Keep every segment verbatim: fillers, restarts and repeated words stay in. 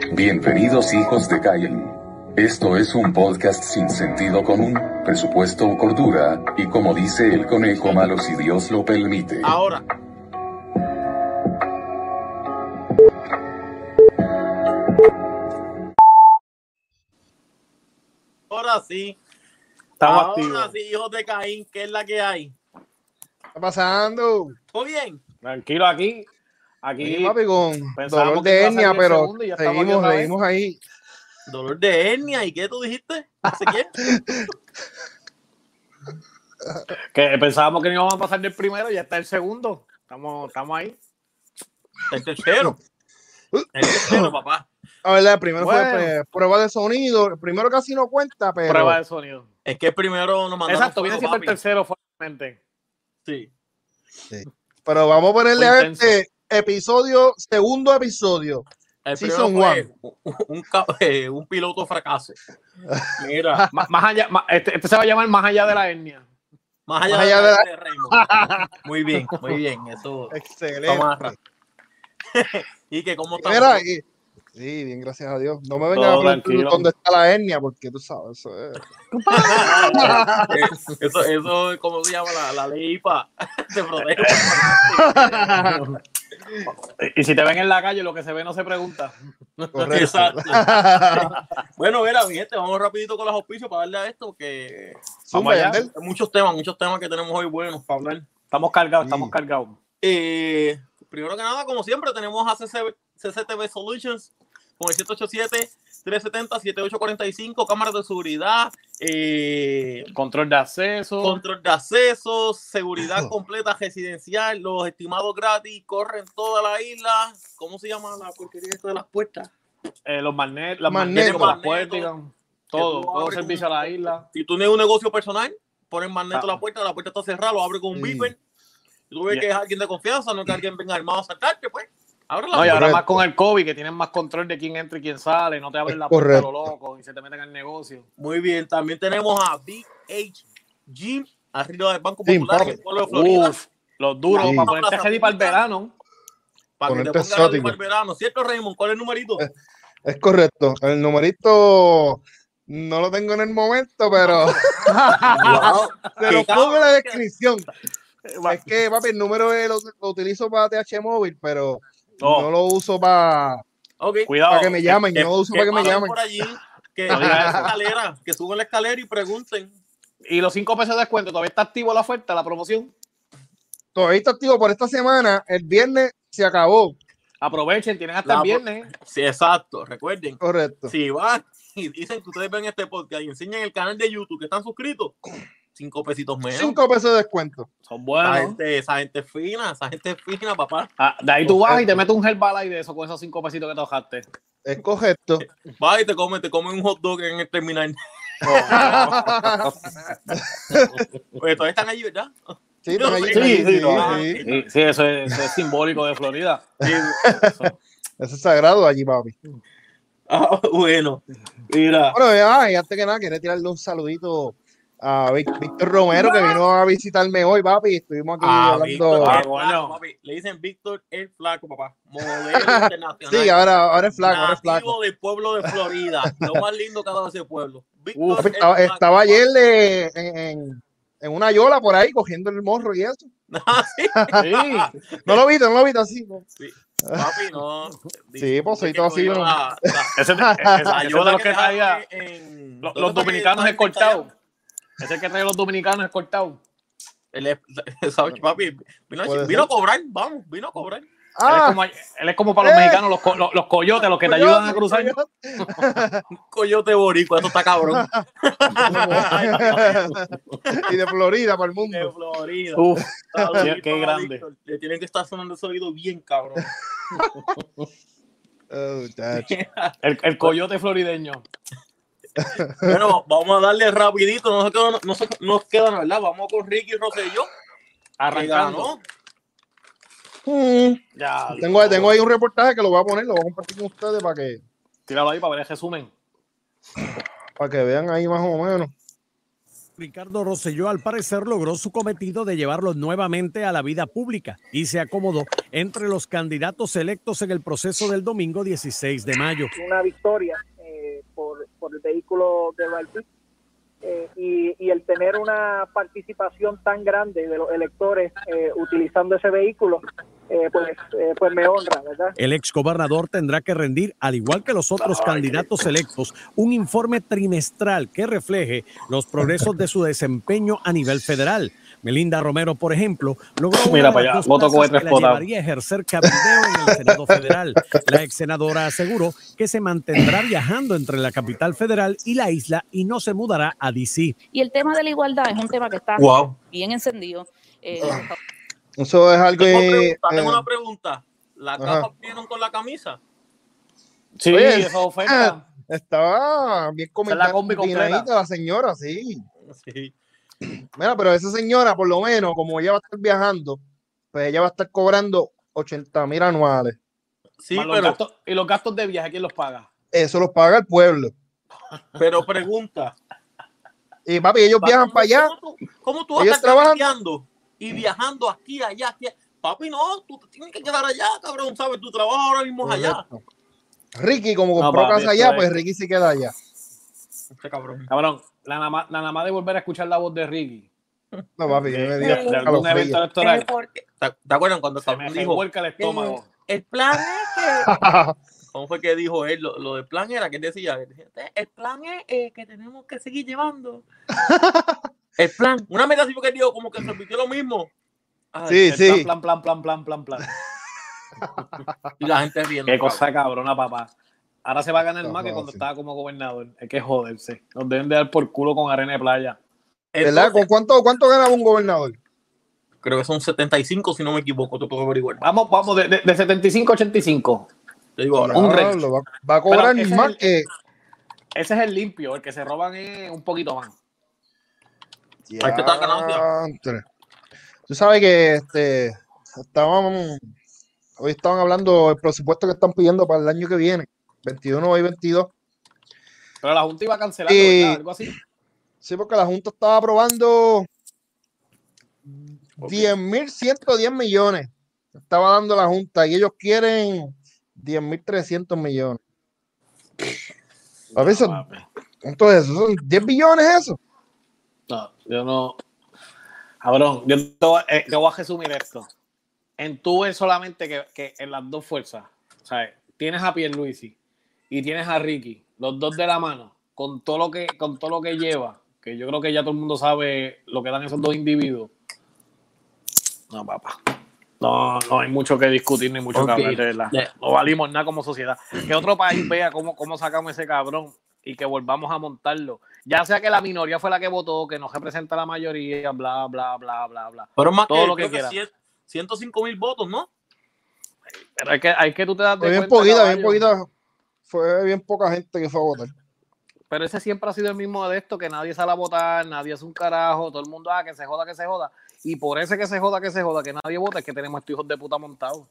Bienvenidos hijos de Cain. Esto es un podcast sin sentido común, presupuesto o cordura, y como dice el conejo malo si Dios lo permite. Ahora. Ahora sí. Estamos Ahora activos. sí, hijos de Caín, ¿qué es la que hay? ¿Qué está pasando? ¿Todo bien? Tranquilo aquí. Aquí Aquí, papi, con pensábamos dolor que de iba a hernia, salir el pero segundo y ya estamos aquí seguimos, otra vez. seguimos ahí. Dolor de hernia, ¿y qué tú dijiste? No sé qué. Que pensábamos que no íbamos a pasar del primero y ya está el segundo. Estamos, estamos ahí. El tercero. El tercero, papá. A ver, el primero Bueno. fue pues, prueba de sonido. El primero casi no cuenta, pero Prueba de sonido. Es que el primero nos mandaron. Exacto, viene fuego, siendo el papi. tercero fuertemente. Sí. pero vamos a ponerle Fue a intenso. este episodio, segundo episodio. El Season primero fue un, un, ca- eh, un piloto fracaso. Mira, Más, más allá, más- este, este se va a llamar Más allá de la hernia. más allá, Más allá de, de la... la- de Raymond. Muy bien, muy bien. Eso. Excelente. Toma, Rafa. ¿Y que cómo estamos? Mira, y- sí, bien, gracias a Dios. No me vengan a Todo preguntar tranquilo. dónde está la hernia, porque tú sabes, eso es. Eh, eso, eso es como se llama la, la ley I P A. Te protege. Y si te ven en la calle, lo que se ve no se pregunta. Correcto. Exacto. Bueno, mira, mi gente, vamos rapidito con los auspicios para darle a esto, que Zumba, allá. Yandel. hay muchos temas, muchos temas que tenemos hoy buenos para hablar. Estamos cargados, Sí. estamos cargados. Eh, primero que nada, como siempre, tenemos a C C T V Solutions con el siete ocho siete, tres siete cero, siete ocho cuatro cinco, cámaras de seguridad, eh, Control de acceso. control de acceso, seguridad completa residencial, los estimados gratis, corren toda la isla. ¿Cómo se llama la porquería esto de las puertas? eh, los magnetos, las Magnetos. magnetos, las Magnetos. puertas, todo, Que tú todo abres servicio con- a la isla. Si tú tienes un negocio personal, pones magneto Ah. a la puerta, la puerta está cerrada, lo abre con un Sí. beeper. Y tú ves Yeah. que es alguien de confianza, no que alguien venga armado a saltarte, pues. Abre la No, y ahora Correcto. más con el COVID, que tienen más control de quién entra y quién sale, no te abren Es la puerta a lo correcto. loco y se te meten al negocio. Muy bien, también tenemos a Big H Gym, arriba del Banco Gym, Popular, en papi. el pueblo de Florida, Uf, los duros, Sí. para ponerte ready para el verano. para que te ponerte pongas ready exótico. para el verano. ¿Cierto, Raymond? ¿Cuál es el numerito? Es correcto. El numerito no lo tengo en el momento, pero Wow. se lo Qué pongo en la cabrón. descripción. Es que, papi, el número es- lo, lo utilizo para T H móvil, pero Oh. no lo uso para Ok. Cuidado. que me llamen. Que, No lo uso que para que me pasen llamen. por allí, que No suban digas la eso. escalera, que suban la escalera y pregunten. Y los cinco pesos de descuento, ¿todavía está activo la oferta, la promoción? Todavía está activo por esta semana. El viernes se acabó. Aprovechen, tienen hasta La el viernes. Sí, exacto. Recuerden, Correcto. si van y dicen que ustedes ven este podcast y enseñan el canal de YouTube que están suscritos, cinco pesitos menos. Cinco pesos de descuento. Son Esa, buenos. gente, esa gente es fina, esa gente es fina, papá. Ah, de ahí tú vas y te metes un Herbalife de eso con esos cinco pesitos que te bajaste. Es correcto. Va y te come, te come un hot dog en el terminal. Oye, todavía están allí, ¿verdad? Sí, están allí, Sí, están allí, sí, sí, no, sí. Sí, sí, eso es, eso es simbólico de Florida. Sí. Eso es sagrado allí, papi. Ah, bueno, mira. Bueno, ya, y antes que nada, quería tirarle un saludito a Vic- Víctor Romero, que vino a visitarme hoy, papi. Estuvimos aquí Ah, hablando. Víctor, Ah, el bueno. flaco, papi. Le dicen Víctor el flaco, papá. Modelo internacional. Sí, ahora, ahora es flaco, ahora es Nativo flaco. del pueblo de Florida. Lo más lindo que ha dado ese pueblo. Víctor Uf, Papi, el estaba, flaco, estaba papá. ayer de- en, en- en una yola por ahí cogiendo el morro y eso. Ah, sí, Sí. No lo viste, no lo viste así. ¿no? sí. Papi, no. Sí, pues, soy Que todo así, cogió ¿no? la- la- Ese, ese- la ese es de yola los que dejaron traía en- los, ¿dónde los fue que dominicanos estaban escoltados. ensayando? Ese es el que trae los dominicanos escoltados. Él es- ¿sabes, papi? Vino, Puede vino a ser. cobrar, vamos, vino a cobrar. Él, es Ah, como, él es como para los Eh. mexicanos, los, co- los, los coyotes, los que te coyote, ayudan a cruzar. coyote. Un coyote boricua, eso está cabrón. Y de Florida para el De mundo. Florida. Uf, Saludito qué a grande. Víctor. Le tienen que estar sonando ese oído bien, cabrón. Oh, muchacho. el, el coyote florideño. Bueno, vamos a darle rapidito, no nos queda, no, se- no nos queda nada, ¿verdad? Vamos con Ricky Rosselló, que Arrancando. ganó. Mm, Ya, Tengo, tengo ahí un reportaje que lo voy a poner, lo voy a compartir con ustedes para que, tíralo ahí para ver el resumen. para que vean ahí más o menos. Ricardo Rosselló al parecer logró su cometido de llevarlo nuevamente a la vida pública y se acomodó entre los candidatos electos en el proceso del domingo dieciséis de mayo. Una victoria eh, por, por el vehículo de Baltic eh, y, y el tener una participación tan grande de los electores eh, utilizando ese vehículo, eh, pues, eh, pues me honra, ¿verdad? El exgobernador tendrá que rendir, al igual que los otros candidatos electos, un informe trimestral que refleje los progresos de su desempeño a nivel federal. Melinda Romero, por ejemplo, logró Mira una para de allá, las dos voto plazas con que la votado. llevaría a ejercer cabildeo en el Senado federal. La ex senadora aseguró que se mantendrá viajando entre la capital federal y la isla y no se mudará a D C. Y el tema de la igualdad es un tema que está Wow. bien encendido. Eh, Eso es algo... Tengo, eh, pregunta, eh, tengo una pregunta. ¿Las Ajá. gafas vinieron con la camisa? Sí, Oye, esa oferta. estaba bien Esa es la combi combinadita completa. la señora, sí. Sí. Mira, pero esa señora, por lo menos, como ella va a estar viajando, pues ella va a estar cobrando ochenta mil anuales. Sí, Más los pero, gastos- y los gastos de viaje, ¿quién los paga? Eso los paga el pueblo. pero pregunta. Y papi, ellos viajan ¿Cómo- para allá. ¿Cómo tú, cómo tú vas Ellos a estar trabajan- viajando y viajando aquí, allá, aquí? Papi, no, tú te tienes que quedar allá, cabrón, ¿sabes? Tu trabajo ahora mismo es allá. Correcto. Ricky, como No, compró papi, casa esto allá, es- pues Ricky se queda allá. Este cabrón. Cabrón, la nada más, la nada más de volver a escuchar la voz de Ricky No, papi, yo me de, dio de algún escalofrío. evento electoral, Eh, porque- ¿Te, te acuerdas cuando se me Cabrón dijo? revuelca el estómago. eh, el plan es que... ¿Cómo fue que dijo él? Lo, lo del plan era que él decía, él decía, el plan es eh, que tenemos que seguir llevando. El plan, una meta así porque dijo como que repitió lo mismo. Ay, Sí, El sí. Plan, plan, plan, plan, plan, plan, plan. y la gente riendo. Qué cabrón. cosa cabrona, papá. Ahora se va a ganar Está más que cuando fácil. estaba como gobernador. Hay que joderse. Nos deben de dar por culo con arena de playa. ¿Verdad? Entonces, ¿Con cuánto, cuánto ganaba un gobernador? creo que son setenta y cinco, si no me equivoco, te puedo averiguar. Vamos, vamos, de, de, de setenta y cinco a ochenta y cinco. Te digo ahora. Un Diablo, range. va, va a cobrar Pero ese más es el- que. Ese es el limpio. El que se roban es un poquito más. Hay que estar ganancia. Diantre. Tú sabes que este estaban hoy estaban hablando del presupuesto que están pidiendo para el año que viene, veintiuno y veintidós. Pero la Junta iba a cancelar, Sí. ¿verdad? Algo así. Sí, porque la Junta estaba aprobando diez mil ciento diez millones. Estaba dando la Junta y ellos quieren diez mil trescientos millones. A veces, No, papi. ¿cuánto es eso? ¿Son diez billones eso? No, yo no. Cabrón, yo te voy, eh, te voy a resumir esto. En tu ves solamente que, que en las dos fuerzas, ¿sabes? Tienes a Pierluisi y tienes a Ricky, los dos de la mano, con todo lo que, con todo lo que lleva, que yo creo que ya todo el mundo sabe lo que dan esos dos individuos. No, papá. No, no hay mucho que discutir ni mucho Ok. que hablar, de verdad. Yeah. No valimos nada como sociedad. Que otro país vea cómo, cómo sacamos ese cabrón y que volvamos a montarlo. Ya sea que la minoría fue la que votó, que no representa a la mayoría, bla, bla, bla, bla, bla. Pero más Todo que, lo que creo que quiera. cien- ciento cinco mil votos, ¿no? Pero hay que, hay que tú te das de Fue bien cuenta, poquita, bien caballo. poquita. Fue bien poca gente que fue a votar. Pero ese siempre ha sido el mismo de esto, que nadie sale a votar, nadie hace un carajo, todo el mundo, ah, que se joda, que se joda. Y por ese que se joda, que se joda, que nadie vota, es que tenemos estos hijos de puta montados.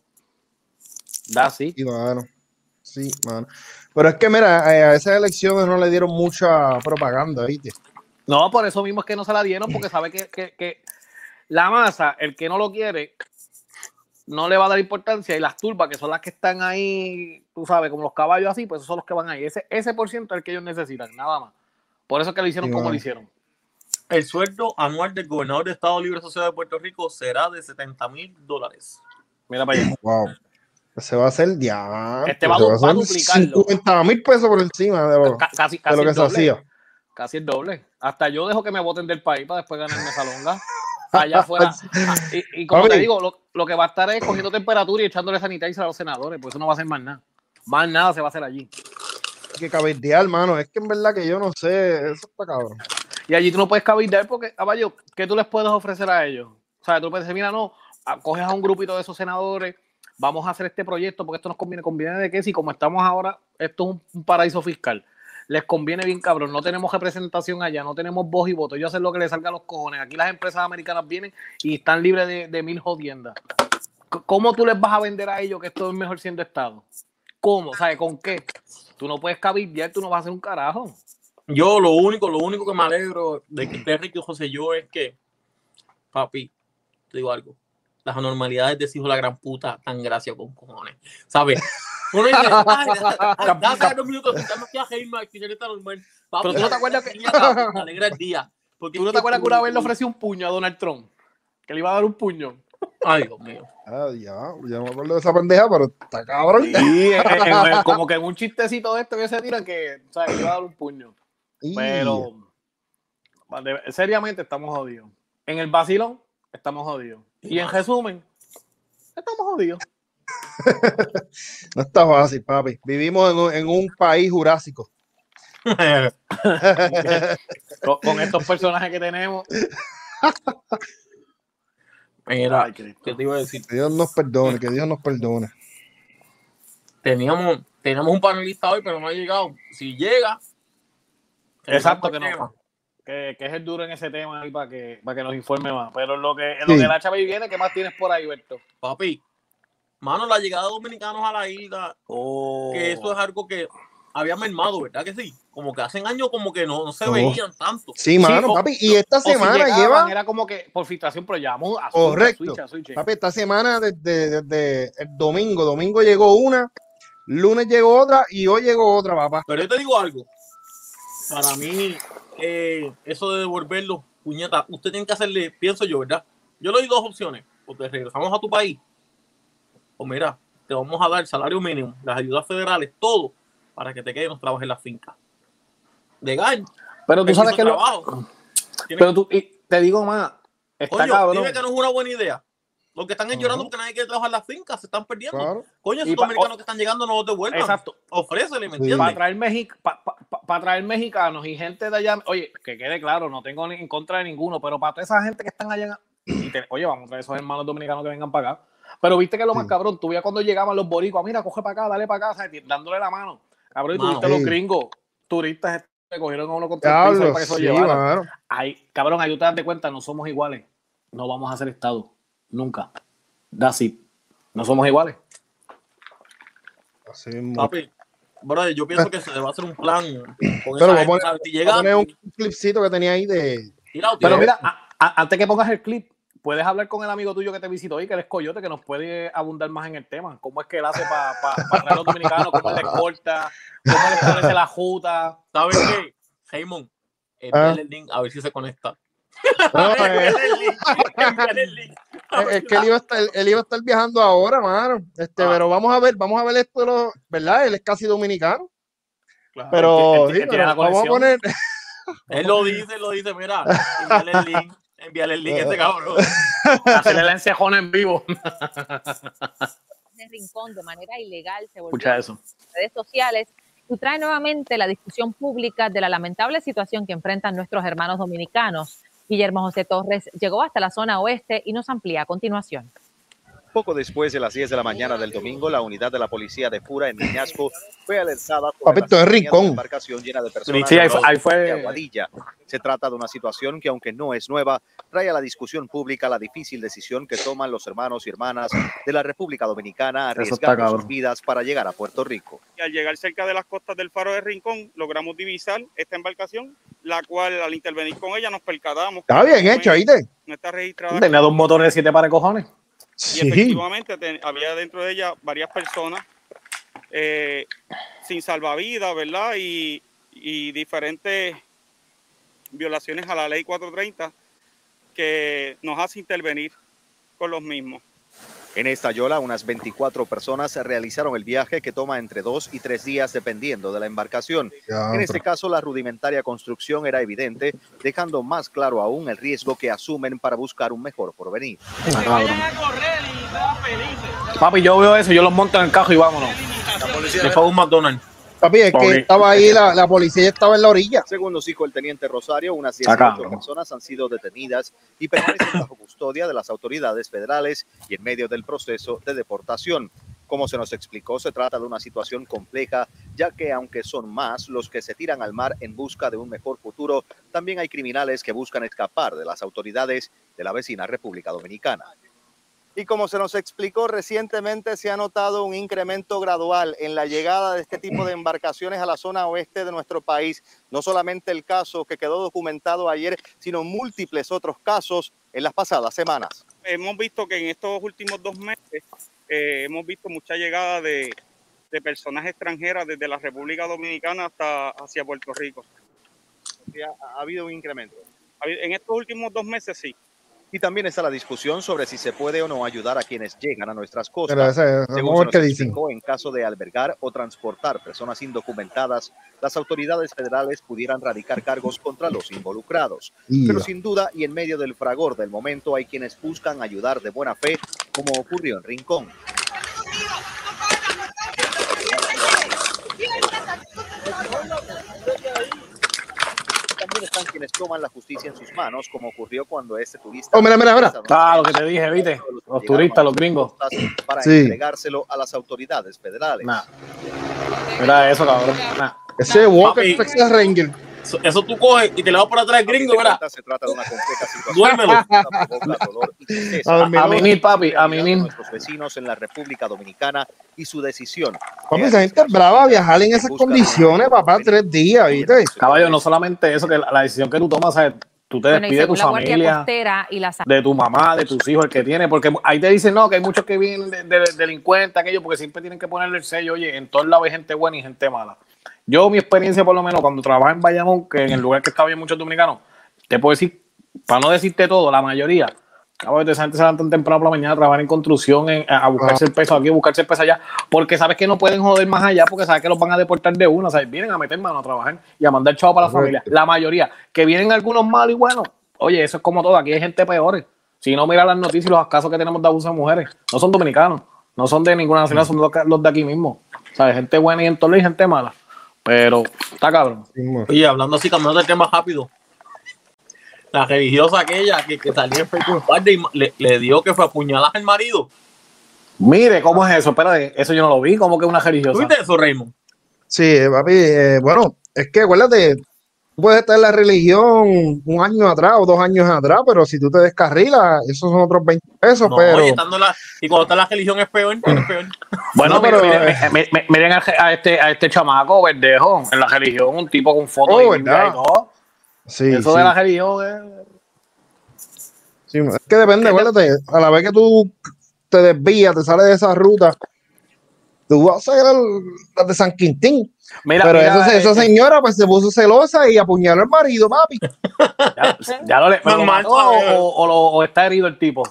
Da así. Sí, mano. Sí, mano. Pero es que, mira, eh, a esas elecciones no le dieron mucha propaganda, ¿viste? No, por eso mismo es que no se la dieron, porque sabe que, que, que la masa, el que no lo quiere, no le va a dar importancia, y las turbas, que son las que están ahí, tú sabes, como los caballos así, pues esos son los que van ahí. Ese, ese por ciento es el que ellos necesitan, nada más. Por eso es que lo hicieron Sí, como mano. lo hicieron. El sueldo anual del gobernador de Estado Libre Asociado de Puerto Rico será de setenta mil dólares. Mira para allá. Wow. Se va a hacer diantre. Este va a se du- va a hacer duplicarlo. cincuenta mil pesos por encima de lo, Ca- casi de casi lo que el se doble. hacía. Casi el doble. Hasta yo dejo que me voten del país para después ganarme esa longa. Allá afuera. Ah, Y, y como Papi. te digo, lo, lo que va a estar es cogiendo temperatura y echándole sanitizer a los senadores, por eso no va a hacer más nada. Más nada se va a hacer allí. Hay que cabildear, hermano. Es que en verdad que yo no sé. Eso está cabrón. Y allí tú no puedes cabildear porque, caballo, ¿qué tú les puedes ofrecer a ellos? O sea, tú puedes decir, mira, no, a- coges a un grupito de esos senadores, vamos a hacer este proyecto porque esto nos conviene. ¿Conviene de qué? Si como estamos ahora, esto es un, un paraíso fiscal. Les conviene bien, cabrón. No tenemos representación allá, no tenemos voz y voto. Ellos hacen lo que les salga a los cojones. Aquí las empresas americanas vienen y están libres de, de mil jodiendas. C- ¿Cómo tú les vas a vender a ellos que esto es mejor siendo Estado? ¿Cómo? ¿Sabes? ¿Con qué? Tú no puedes cabildear, tú no vas a hacer un carajo. Yo lo único, lo único que me alegro de que esté Ricky José yo es que, papi, te digo algo, las anormalidades de ese hijo de la gran puta tan gracia con cojones, ¿sabes? Uno dice, ay, dame dos minutos, dame aquí a Heimar, que ya está normal. Papi, Pero tú no te acuerdas que... te alegra el día. ¿Tú no te acuerdas que una vez le ofreció un puño a Donald Trump? Que le iba a dar un puño. Ay, Dios mío. Ah, ya, yo no me acuerdo de esa pendeja, pero está cabrón. Sí, en, en, en, como que en un chistecito de este que se tira que, o sea, que le iba a dar un puño. Y... Pero, vale, seriamente estamos jodidos. En el vacilón, estamos jodidos. Y en resumen, estamos jodidos. No está fácil, papi. Vivimos en un, en un país jurásico. con, con estos personajes que tenemos. Mira, Ay, ¿qué te iba a decir? Que Dios nos perdone, que Dios nos perdone. Teníamos, teníamos un panelista hoy, pero no ha llegado. Si llega, exacto, que no. Que, que es el duro en ese tema ahí para que, para que nos informe más. Pero lo que, sí. lo que la chava viene, ¿qué más tienes por ahí, Berto? Papi, mano, la llegada de dominicanos a la isla, oh. que eso es algo que había mermado, ¿verdad que sí? Como que hace años como que no, no se oh. veían tanto. Sí, mano, sí, papi, y esta semana si llegaban, lleva... Era como que por filtración, pero llamamos a correcto. Switch, a Switch. Papi, esta semana desde, desde el domingo, domingo llegó una, lunes llegó otra y hoy llegó otra, papá. Pero yo te digo algo, para mí, eh, eso de devolverlo, puñeta, usted tiene que hacerle, pienso yo, ¿verdad? Yo le doy dos opciones, o te regresamos a tu país, o mira, te vamos a dar el salario mínimo, las ayudas federales, todo, para que te quedes y nos trabajes en la finca. De gaño. Pero tú sabes que trabajo. Lo... Pero tú, y te digo más, está Coño, cabrón. Dime que no es una buena idea. Los que están uh-huh. llorando porque nadie quiere trabajar en las fincas se están perdiendo. Claro. Coño, esos dominicanos pa- que están llegando no los devuelvan. Exacto. Ofrécele, ¿me entiendes? Para traer, Mexi- pa, pa, pa, pa traer mexicanos y gente de allá, oye, que quede claro, no tengo en contra de ninguno, pero para toda esa gente que están allá, y te, oye, vamos a traer esos hermanos dominicanos que vengan para acá. Pero viste que lo más sí. cabrón, tú veías cuando llegaban los boricuas, mira, coge para acá, dale para acá, ¿sabes? Dándole la mano. Cabrón, y tú viste sí. los gringos, turistas que cogieron a uno contra el piso para que eso sí, llevaran. Ay, cabrón, ahí tú te das de cuenta, no somos iguales. No vamos a ser Estado. Nunca. That's it. No somos iguales. Así Papi, brother, yo pienso que se va a hacer un plan con pero esa vamos gente, a, si llega, a poner un clipcito que tenía ahí de... Tirado, pero mira, a, a, antes que pongas el clip, puedes hablar con el amigo tuyo que te visitó hoy, que él es Coyote, que nos puede abundar más en el tema. ¿Cómo es que él hace para pa, pa traer a los dominicanos? ¿Cómo él les corta? ¿Cómo le establece la juta? ¿Sabes qué? Raymond, envíale el link a ver si se conecta. No, eh, es que él iba, a estar, él iba a estar viajando ahora, mano. Este, ah. Pero vamos a ver, vamos a ver esto, lo, ¿verdad? Él es casi dominicano. Claro, pero, él, él, sí, él pero vamos a poner. Él lo dice, lo dice, mira, envíale el link, envíale el link a este cabrón. Hacerle la encejona en vivo. De Rincón de manera ilegal se volvió Escucha eso. En redes sociales y trae nuevamente la discusión pública de la lamentable situación que enfrentan nuestros hermanos dominicanos. Guillermo José Torres llegó hasta la zona oeste y nos amplía a continuación. Poco después de las diez de la mañana del domingo, la unidad de la policía de Pura en Peñasco fue alertada por la embarcación llena de personas sí, ahí fue, ahí fue... de Aguadilla. Se trata de una situación que, aunque no es nueva, trae a la discusión pública la difícil decisión que toman los hermanos y hermanas de la República Dominicana arriesgando sus vidas para llegar a Puerto Rico. Y al llegar cerca de las costas del Faro de Rincón, logramos divisar esta embarcación, la cual al intervenir con ella nos percatamos. Está bien hecho, ¿oíste? No está registrada. Tenía dos motores de siete pares cojones. Y sí. efectivamente ten, había dentro de ella varias personas eh, sin salvavidas, ¿verdad? Y, y diferentes violaciones a la ley cuatrocientos treinta que nos hace intervenir con los mismos. En esta yola, unas veinticuatro personas realizaron el viaje que toma entre dos y tres días dependiendo de la embarcación. Ya, en este caso, la rudimentaria construcción era evidente, dejando más claro aún el riesgo que asumen para buscar un mejor porvenir. Papi, yo veo eso, yo los monto en el carro y vámonos. La policía le fue a un McDonald's. Papi, es que estaba ahí, la, la policía estaba en la orilla. Según nos dijo el teniente Rosario, unas dieciocho personas han sido detenidas y permanecen bajo custodia de las autoridades federales y en medio del proceso de deportación. Como se nos explicó, se trata de una situación compleja, ya que aunque son más los que se tiran al mar en busca de un mejor futuro, también hay criminales que buscan escapar de las autoridades de la vecina República Dominicana. Y como se nos explicó recientemente, se ha notado un incremento gradual en la llegada de este tipo de embarcaciones a la zona oeste de nuestro país. No solamente el caso que quedó documentado ayer, sino múltiples otros casos en las pasadas semanas. Hemos visto que en estos últimos dos meses eh, hemos visto mucha llegada de, de personas extranjeras desde la República Dominicana hasta hacia Puerto Rico. Ha, ha habido un incremento. En estos últimos dos meses sí. Y también está la discusión sobre si se puede o no ayudar a quienes llegan a nuestras costas. Pero ese, Según se nos explicó, en caso de albergar o transportar personas indocumentadas, las autoridades federales pudieran radicar cargos contra los involucrados. Yeah. Pero sin duda, y en medio del fragor del momento, hay quienes buscan ayudar de buena fe, como ocurrió en Rincón. También están quienes toman la justicia en sus manos, como ocurrió cuando este turista... Oh, mira, mira, mira. Ah, lo que te dije, ¿viste? Los turistas, los gringos. Para sí. entregárselo a las autoridades federales. Nah. Mira eso, cabrón. Nah. Ese Walker Texas Ranger. Eso, eso tú coges y te le vas por atrás al gringo, ¿verdad? Se trata de una compleja situación. Duérmelo. A mimir, papi, a mimir. Nuestros vecinos en la República Dominicana y su decisión. Papi, esa gente es brava viajar en esas condiciones, papá, tres días, ¿viste? Caballo, no solamente eso, que la, la decisión que tú tomas, ¿sabes? Tú te Bueno, despides de tu la Guardia familia, Costera y la de tu mamá, de tus hijos, el que tiene, porque ahí te dicen, no, que hay muchos que vienen de, de, de delincuentes, aquello, porque siempre tienen que ponerle el sello, oye, en todos lados hay gente buena y gente mala. Yo, mi experiencia, por lo menos, cuando trabajaba en Bayamón, que en el lugar que estaba bien muchos dominicanos, te puedo decir, para no decirte todo, la mayoría, cabrón, esa gente se van tan temprano por la mañana a trabajar en construcción, en, a buscarse el peso aquí, a buscarse el peso allá, porque sabes que no pueden joder más allá, porque sabes que los van a deportar de una, ¿sabes? Vienen a meter mano a trabajar y a mandar chavo para la familia. La mayoría, que vienen algunos malos y buenos, oye, eso es como todo, aquí hay gente peor. Si no, mira las noticias y los casos que tenemos de abuso de mujeres, no son dominicanos, no son de ninguna nacionalidad, son los, los de aquí mismo, ¿sabes? Gente buena y en todo y gente mala. Pero está cabrón. Oye, hablando así, cambiando de tema rápido. La religiosa aquella que, que salió en Facebook y le, le dio que fue a apuñalar al marido. Mire, ¿cómo es eso? Espérate, eso yo no lo vi. ¿Cómo que una religiosa? ¿Tú viste eso, Raymond? Sí, papi, eh, bueno, es que acuérdate, tú puedes estar en la religión un año atrás o dos años atrás, pero si tú te descarrilas, esos son otros veinte pesos, no, pero... Oye, estando la, y cuando está la religión es peor, es peor. Bueno, no, pero pero, miren, eh, miren, miren, miren a, a, este, a este chamaco verdejo en la religión, un tipo con fotos oh, de Biblia y todo. Sí, eso sí. de la religión es... Sí, es que depende, acuérdate, a la vez que tú te desvías, te sales de esa ruta, tú vas a ser la de San Quintín. Mira, pero mira, esa, eh, esa señora pues se puso celosa y apuñaló al marido, papi. Ya, ya lo, le, ¿lo mató o, o, o, o está herido el tipo?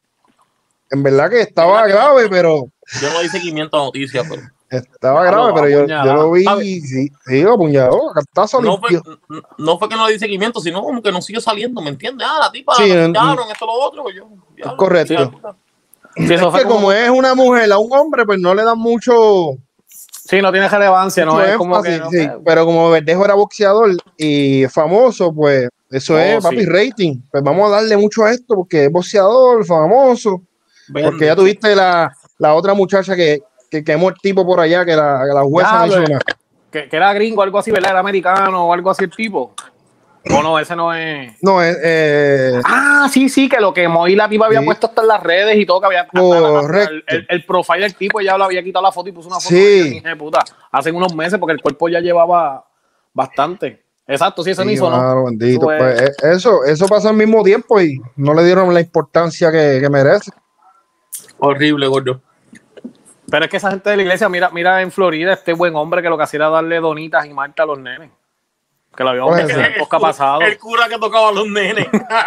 En verdad que estaba grave, pero... Yo no di seguimiento a noticias, pero... Estaba grave, pero yo, yo lo vi, sí, sí, lo apuñaló, cartazo no fue, limpio. no fue que no le di seguimiento, sino como que no siguió saliendo, ¿me entiendes? Ah, la tipa, sí, la pillaron, esto, lo otro, yo... Es correcto. Sí, es que como, como es una mujer a un hombre, pues no le dan mucho... Sí, no tiene relevancia, no es como que... Sí, no, sí, pero como Verdejo era boxeador y famoso, pues eso oh, es, papi, sí. rating. Pues vamos a darle mucho a esto porque es boxeador, famoso. Vende. Porque ya tuviste la, la otra muchacha que, que quemó el tipo por allá, que la, que la jueza no hizo nada. Que, que era gringo, algo así, ¿verdad? Era americano o algo así el tipo. O no, ese no es... No, es... Eh... Ah, sí, sí, que lo quemó y la tipa había sí. puesto hasta en las redes y todo, que había... Correcto. El, el, el profile del tipo, ya le había quitado la foto y puso una foto sí. de puta. Hace unos meses, porque el cuerpo ya llevaba bastante. Exacto, sí, eso sí, no hizo, ¿no? Claro, bendito. Eso, pues, eso, eso pasa al mismo tiempo y no le dieron la importancia que, que merece. Horrible, gordo. Pero es que esa gente de la iglesia, mira, mira en Florida, este buen hombre que lo que hacía era darle donitas y marta a los nenes. Que lo habíamos visto en el podcast pasado. El cura que tocaba a los nenes.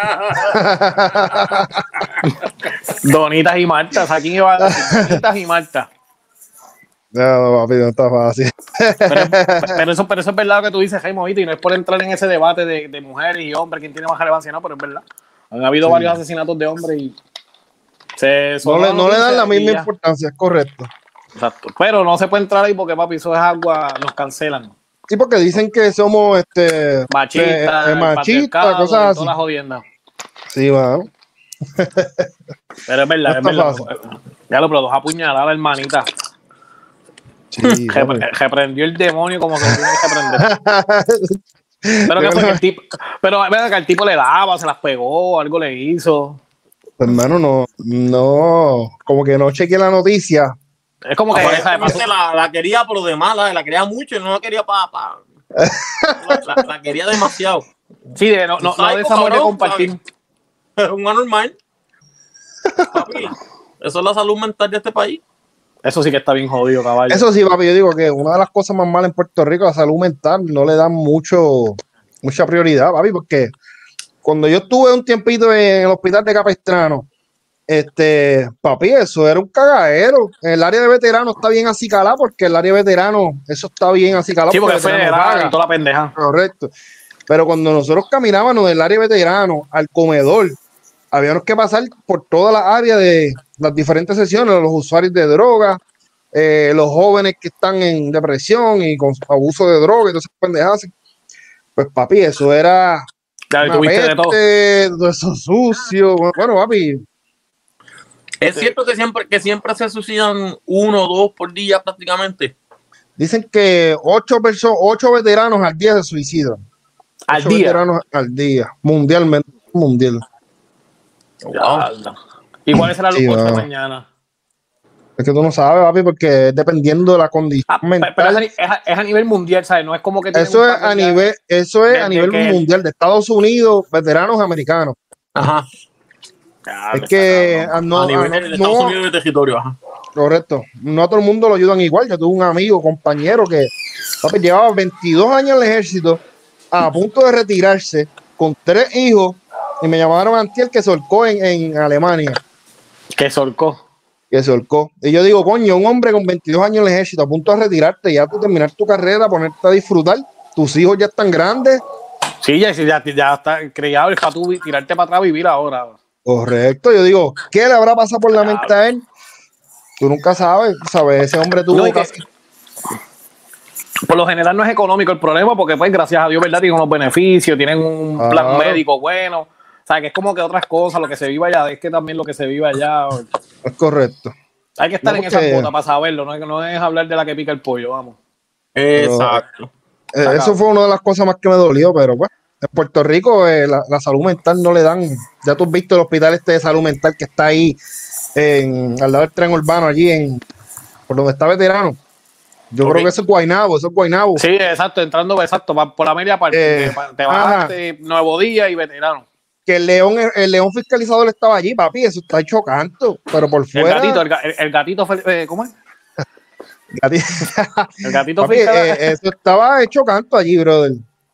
Donitas y martas. Aquí iba Donitas y martas. No, papi, no está fácil. Pero, pero, eso, pero eso es verdad lo que tú dices, Jaime, y no es por entrar en ese debate de, de mujeres y hombres, quién tiene más relevancia, no, pero es verdad. Han habido sí. varios asesinatos de hombres y se no, le, no le dan la misma importancia, es correcto. Exacto. Pero no se puede entrar ahí porque, papi, eso es agua, nos cancelan. Sí, porque dicen que somos este machistas, eh, eh, machistas, cosas así. Todas las jodiendas. Sí, va. Pero es verdad, no es verdad. Ya lo, pero dos apuñaladas, hermanita. Sí, reprendió el demonio como se tiene que reprender. Pero que fue que el tipo, pero verdad que el tipo le daba, se las pegó, algo le hizo. Hermano, no, no, como que no chequeé la noticia. Es como que Aparentemente la, la quería por lo demás, la, la quería mucho y no la quería para... Pa. La, la quería demasiado. Sí, de, no, no, no de esa manera de compartir. Es un anormal. Papi, eso es la salud mental de este país. Eso sí que está bien jodido, caballo. Eso sí, papi, yo digo que una de las cosas más malas en Puerto Rico, la salud mental, no le dan mucho, mucha prioridad, papi, porque cuando yo estuve un tiempito en el hospital de Capistrano, este, papi, eso era un cagadero. El área de veteranos está bien acicalada porque el área de veteranos, eso está bien acicalado. Sí, porque federal y toda la pendeja. Correcto. Pero cuando nosotros caminábamos del área de veteranos al comedor, habíamos que pasar por toda la área de las diferentes sesiones, los usuarios de drogas, eh, los jóvenes que están en depresión y con abuso de drogas y todas esas pendejas. Pues papi, eso era ya, una peste, de todo. todo eso sucio. Bueno, papi. Es cierto que siempre, que siempre se suicidan uno o dos por día prácticamente. Dicen que ocho personas, ocho veteranos al día se suicidan. Al ocho día. veteranos al día, mundialmente, mundial. Wow. ¿Y cuál será la sí, luz de no. mañana? Es que tú no sabes, papi, porque dependiendo de la condición Ah, mental. pero es a, es, a, es a nivel mundial, ¿sabes? No es como que eso es a nivel, eso es de, a nivel que... mundial de Estados Unidos, veteranos americanos. Ajá. Ah, es que a, no, a nivel no, de Estados no, Unidos de territorio, ajá. Correcto. No a todo el mundo lo ayudan igual. Yo tuve un amigo, compañero que papi, llevaba veintidós años en el ejército, a punto de retirarse, con tres hijos, y me llamaron antier que solcó en, en Alemania. Que solcó. Que solcó. Y yo digo, coño, un hombre con veintidós años en el ejército, a punto de retirarte, ya tú terminar tu carrera, ponerte a disfrutar, tus hijos ya están grandes. Sí, ya, ya, ya está criado, para tú tirarte para atrás a vivir ahora. Correcto. Yo digo, ¿qué le habrá pasado por la mente a él? Tú nunca sabes, ¿sabes? Ese hombre tuvo no, casi... que, por lo general no es económico el problema, porque pues gracias a Dios, ¿verdad? Tienen unos beneficios, tienen un ah, plan médico bueno. O sea, que es como que otras cosas, lo que se vive allá, es que también lo que se vive allá. Es correcto. Hay que estar no, en porque... esa botas para saberlo, no es, no es hablar de la que pica el pollo, vamos. Exacto. Pero, eh, eso fue una de las cosas más que me dolió, pero pues, en Puerto Rico eh, la, la salud mental no le dan. Ya tú has visto el hospital este de salud mental que está ahí en, al lado del tren urbano, allí en por donde está veterano. Yo okay. creo que eso es Guaynabo, eso es Guaynabo. Sí, exacto, entrando exacto, por la media parte. Eh, te bajaste Nuevo Día y veterano. Que el león, el, el león fiscalizador estaba allí, papi, eso está hecho canto, pero por fuera. El gatito, el, el, el gatito, eh, ¿cómo es? Gatito. El gatito papi, eh, eso estaba hecho canto allí, brother.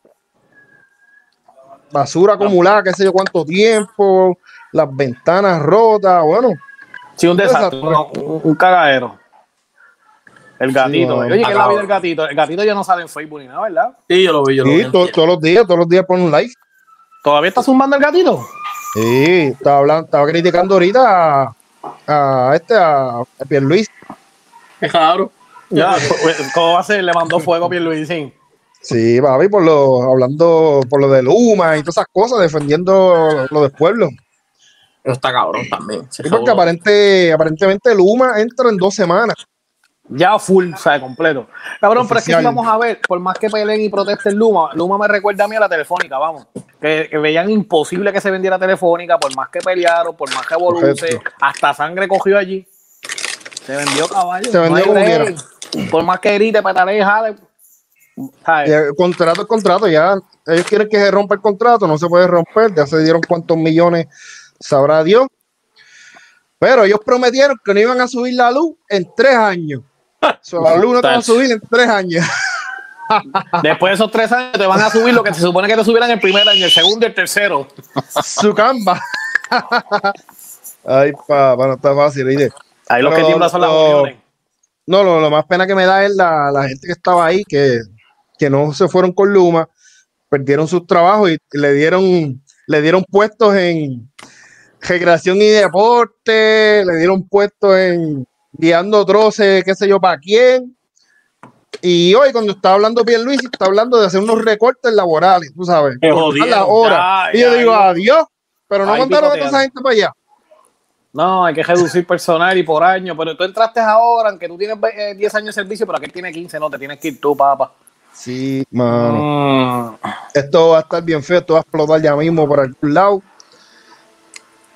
Basura acumulada, qué sé yo cuánto tiempo, las ventanas rotas, bueno. Sí, un desastre, un, un, un cagadero. El gatito. Sí, oye, ¿qué es la vida del gatito? El gatito ya no sale en Facebook ni nada, ¿verdad? Sí, yo lo vi, yo lo sí, vi. To todos los días, todos los días pone un like. ¿Todavía está zumbando el gatito? Sí, estaba hablando, estaba criticando ahorita a, a este, a, a Pierluis. Claro. Ya, ¿cómo va a ser? Le mandó fuego a Pierluis, sí. Sí, papi, por lo, hablando por lo de Luma y todas esas cosas, defendiendo lo del pueblo. Eso está cabrón también. Sí, porque aparente, aparentemente Luma entra en dos semanas. Ya full, o sea, completo. Cabrón, oficial. Pero es que si vamos a ver, por más que peleen y protesten Luma, Luma me recuerda a mí a la Telefónica, vamos. Que, que veían imposible que se vendiera Telefónica, por más que pelearon, por más que voluce, hasta sangre cogió allí. Se vendió, caballo. Se vendió no como quiera. Por más que grite, patale, jale. El contrato es contrato, ya ellos quieren que se rompa el contrato, no se puede romper, ya se dieron cuántos millones, sabrá Dios. Pero ellos prometieron que no iban a subir la luz en tres años. So, la luz no te va a subir en tres años. Después de esos tres años te van a subir lo que se supone que te subieran el primer año, el segundo y el tercero. Su camba. Ay, papá, no está fácil. ¿Oíste? Ahí lo que tiembla son las uniones. No, lo, lo más pena que me da es la, la gente que estaba ahí, que, que no se fueron con Luma, perdieron sus trabajos y le dieron, le dieron puestos en recreación y deporte, le dieron puestos en guiando troces, qué sé yo, para quién. Y hoy, cuando está hablando Pierluisi, está hablando de hacer unos recortes laborales, tú sabes, jodido, la hora. Ya, y yo ya, digo, adiós, pero no mandaron a toda esa gente para allá. No, hay que reducir personal y por año, pero tú entraste ahora, aunque tú tienes diez años de servicio, pero aquel tiene quince, no, te tienes que ir tú, papá. Sí, mano. Mm. Esto va a estar bien feo, esto va a explotar ya mismo por algún lado.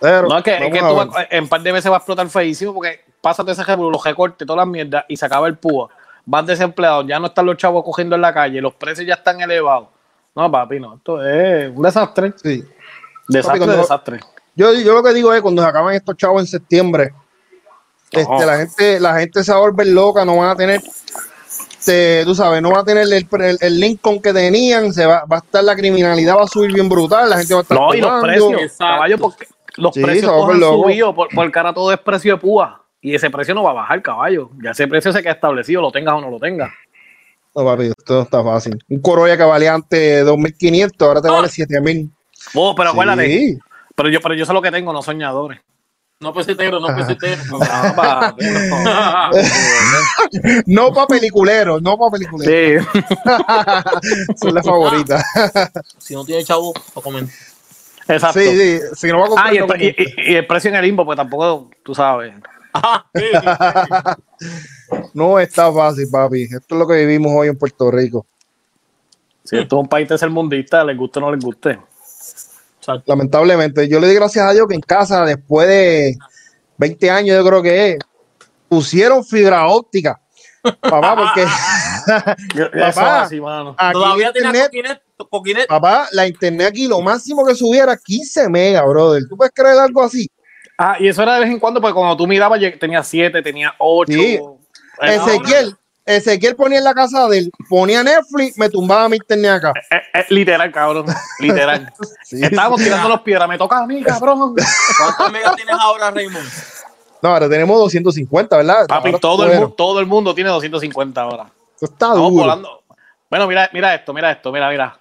Pero, no, es que, es que vamos tú a vas- en un par de meses va a explotar feísimo porque pásate ese ejemplo, los recortes, todas las mierdas y se acaba el púa. Van desempleados, ya no están los chavos cogiendo en la calle, los precios ya están elevados. No, papi, no, esto es un desastre. Sí. Desastre, Papi, cuando- desastre. Yo, yo lo que digo es, cuando se acaban estos chavos en septiembre, No. este, la gente la gente se va a volver loca, no van a tener, este, tú sabes, no va a tener el, el, el Lincoln que tenían, se va, va a estar la criminalidad, va a subir bien brutal, la gente va a estar No, y los tomando. precios, Exacto. caballo, porque los Sí, precios se va a todos han volver loco. subido por, por cara todo es precio de púa. Y ese precio no va a bajar, caballo. Ya ese precio se queda establecido, lo tengas o no lo tengas. No, papi, esto no está fácil. Un Corolla que valía antes dos mil quinientos, ahora te Ah. vale siete mil. Oh, pero acuérdate, Sí. pero yo, pero yo sé lo que tengo, no soñadores. No pesetero, no pesetero. Ah, papi, no. No para peliculeros, no para peliculeros. Sí, Son las favoritas. Si no tiene chavo, para comer. exacto. Sí, sí. Si no va a comprar, Ah, y el, no pre- y- y- y el precio en el limbo, pues tampoco, tú sabes. Ajá, sí, sí, sí. no está fácil, papi. Esto es lo que vivimos hoy en Puerto Rico. Si esto es un país tercermundista, les guste o no les guste. Lamentablemente, yo le doy gracias a Dios que en casa, después de veinte años, yo creo que es, pusieron fibra óptica. Papá, porque Eso es Papá, así, mano. aquí Todavía tenía internet, coquinet, coquinet. papá, la internet aquí lo máximo que subiera quince megas, brother. ¿Tú puedes creer algo así? Ah, y eso era de vez en cuando, porque cuando tú mirabas, lleg- tenía siete, tenía ocho. Sí. Ezequiel, Ezequiel ponía en la casa de él, ponía Netflix, me tumbaba mi internet acá. Eh, eh, literal, cabrón. Literal. Sí, Estábamos sí. tirando los piedras. Me toca a mí, cabrón. ¿Cuántos megas tienes ahora, Raymond? No, ahora tenemos doscientos cincuenta, ¿verdad? Papi, Ahora todo el, bueno, mu- todo el mundo tiene doscientos cincuenta ahora. Esto está Estamos duro. volando. Bueno, mira, mira esto, mira esto, mira, mira.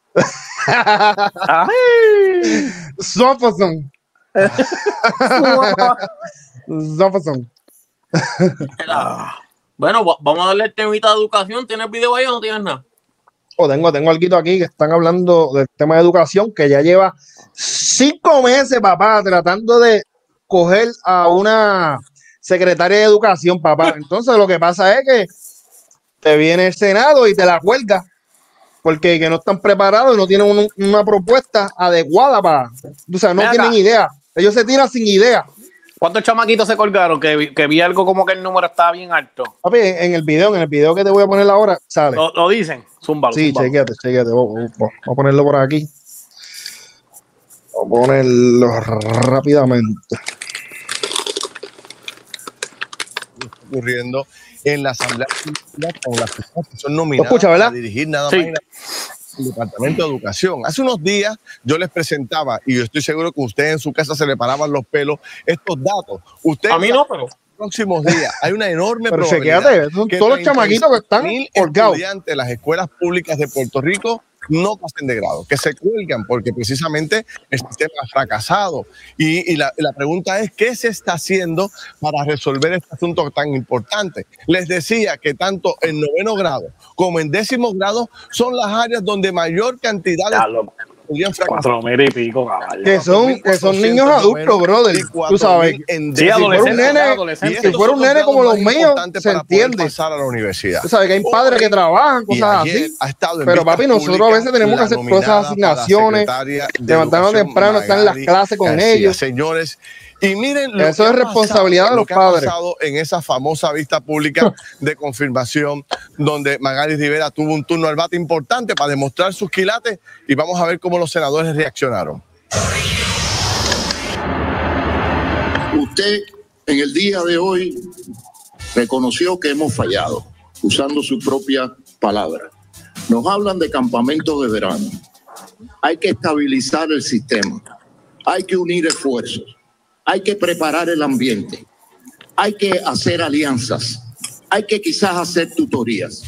Ay. Zofazón. Zofazón. Era- Bueno, va- vamos a darle el temita de educación. ¿Tienes video ahí o no tienes nada? Oh, tengo, tengo algo aquí que están hablando del tema de educación, que ya lleva cinco meses, papá, tratando de coger a una secretaria de educación, papá. Entonces lo que pasa es que te viene el Senado y te la cuelga, porque que no están preparados y no tienen un- una propuesta adecuada para, o sea, no Ven tienen acá. idea. Ellos se tiran sin idea. ¿Cuántos chamaquitos se colgaron? Que, vi- que vi algo como que el número estaba bien alto. Papi, en el video, en el video que te voy a poner ahora, sale. ¿Lo, lo dicen? Zúmbalo, Sí, zúmbalo. chequéate, chequéate. Vamos, vamos- vamos a ponerlo por aquí. Vamos a ponerlo rápidamente. Ocurriendo en la Asamblea Legislativa con las personas que son nominadas Lo escucha, ¿verdad? a dirigir nada Sí. más y nada menos el Departamento de Educación. Hace unos días yo les presentaba, y yo estoy seguro que ustedes en su casa se le paraban los pelos, estos datos. Ustedes A mí no, pero. próximos días hay una enorme Pero probabilidad chequéate, son que todos los chamaquitos que están mil colgados. estudiantes de las escuelas públicas de Puerto Rico no pasen de grado, que se cuelgan porque precisamente el sistema ha fracasado. Y, y la, la pregunta es, ¿qué se está haciendo para resolver este asunto tan importante? Les decía que tanto en noveno grado como en décimo grado son las áreas donde mayor cantidad de Ya, loco. podrían fracasar. Cuatro mil y pico, caballo. Que son, que son niños adultos, brother. Tú sabes. En Sí, décimo Si fuera un adolescentes, nene, adolescentes. si fuera un nene como los míos, se entiende. Pasar a la universidad. Tú sabes que hay padres que trabajan, Y cosas ayer así. ha estado en Pero, vistas papi, nosotros a públicas veces tenemos que la hacer todas nominada esas para asignaciones, secretaria de levantarnos Educación, temprano, estar en las Magali clases con García. ellos. Señores, y miren lo Eso que es ha responsabilidad pasado, de lo los que padres. ha pasado en esa famosa vista pública de confirmación donde Magali Rivera tuvo un turno al bate importante para demostrar sus quilates y vamos a ver cómo los senadores reaccionaron. Usted en el día de hoy reconoció que hemos fallado, usando su propia palabra. Nos hablan de campamentos de verano. Hay que estabilizar el sistema. Hay que unir esfuerzos. Hay que preparar el ambiente. Hay que hacer alianzas. Hay que quizás hacer tutorías.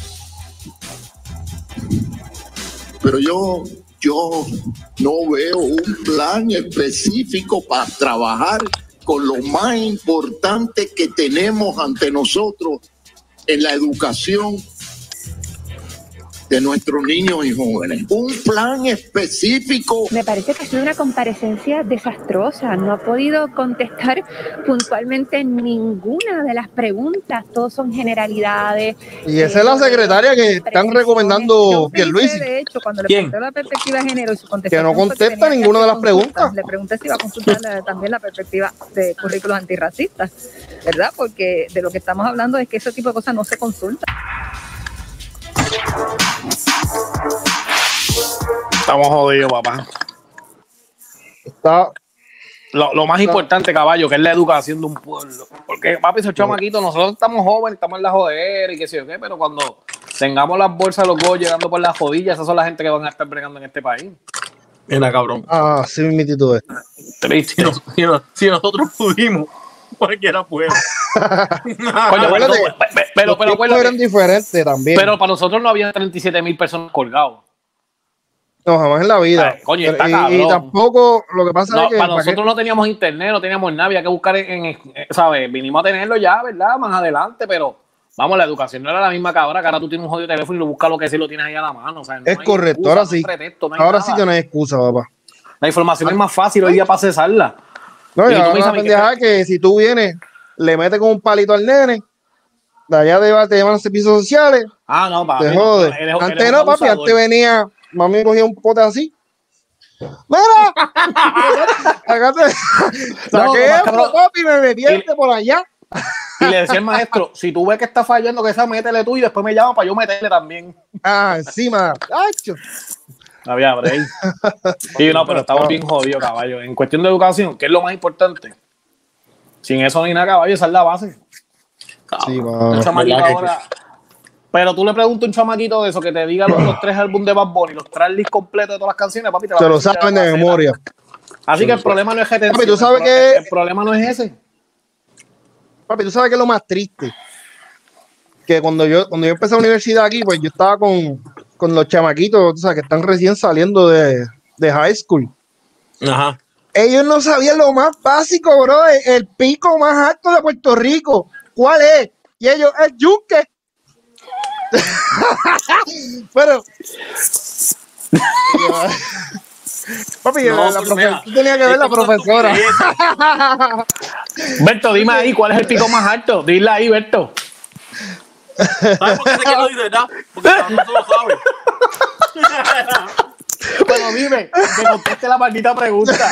Pero yo, yo no veo un plan específico para trabajar con lo más importante que tenemos ante nosotros en la educación de nuestros niños y jóvenes. Un plan específico. Me parece que ha sido una comparecencia desastrosa. No ha podido contestar puntualmente ninguna de las preguntas. Todos son generalidades. Y esa es la secretaria que están recomendando Pierluisi. De hecho, cuando le ¿Quién? pregunté la perspectiva de género y su Que contestación no fue contesta tenía ninguna que de las hacer preguntas. consultas. Le pregunté si iba a consultar la- también la perspectiva de currículos antirracistas, ¿verdad? Porque de lo que estamos hablando es que ese tipo de cosas no se consultan. Estamos jodidos, papá. Está... Lo, lo más importante, caballo, que es la educación de un pueblo. Porque, papi, esos chamaquitos, nosotros estamos jóvenes, estamos en la jodera y qué sé yo qué, pero cuando tengamos las bolsas, los gos llegando por las rodillas, esas son la gente que van a estar bregando en este país. Mira, cabrón. Ah, sí, mi título es. Triste. Si, nos- si nos- si nosotros pudimos, cualquiera puede. Coño, pero, Acuérdate, pero, pero, los tiempos acuérdate, eran diferentes también. pero para nosotros no había treinta y siete mil personas colgados. No, jamás en la vida. Ay, coño, está y, y cabrón. tampoco, lo que pasa No, es que... para ¿para nosotros qué? no teníamos internet, no teníamos nada, había que buscar en, en- ¿sabes? Vinimos a tenerlo ya, ¿verdad? Más adelante, pero vamos, la educación no era la misma que ahora, que ahora tú tienes un jodido teléfono y lo buscas lo que sí lo tienes ahí a la mano. O sea, no Es hay correcto, excusa, ahora no hay sí. pretexto, no hay Ahora nada. sí que no hay excusa, papá. La información es más fácil hoy día para cesarla. No, y Y tú me ahora dices a la mí que- pendeja es que si tú vienes, le metes con un palito al nene, de allá de, te llevan a servicios sociales, Ah, no, papi. te no, jode. eres- eres Antes un no, papi, abusador. antes venía, mami cogía un pote así. ¡Mira! Hágate. No, Saqué más esto, cabrón. papi, me metí este por allá. Y le decía al maestro, si tú ves que está fallando, que esa métele tú y después me llama para yo meterle también. Ah, encima. ¡Acho! No había break. Sí, no, pero estamos bien jodidos, caballo. En cuestión de educación, ¿qué es lo más importante? Sin eso no hay nada, caballo, esa es la base. Sí, Un mano. chamaquito ¿verdad que ahora. Pero tú le preguntas a un chamaquito de eso que te diga los, los tres álbumes de Bad Bunny, los tres lists completos de todas las canciones, papi. Te va Se a lo decir saben la de base. memoria. Así que el problema no es retención. Papi, tú sabes el, que- el problema no es ese. Papi, tú sabes que es lo más triste. Que cuando yo, cuando yo empecé la universidad aquí, pues yo estaba con, con los chamaquitos, tú sabes, que están recién saliendo de, de high school. Ajá. Ellos no sabían lo más básico, bro. El, el pico más alto de Puerto Rico. ¿Cuál es? Y ellos, el yunque. Pero. Papi, No, la pues, profe- mira, tú tenías que ver la es como profesora. Berto, dime ahí cuál es el pico más alto. Dile ahí, Berto. ¿Sabes por qué sé que lo dice, verdad? Porque no se lo sabe. Pero dime, que conteste la maldita pregunta.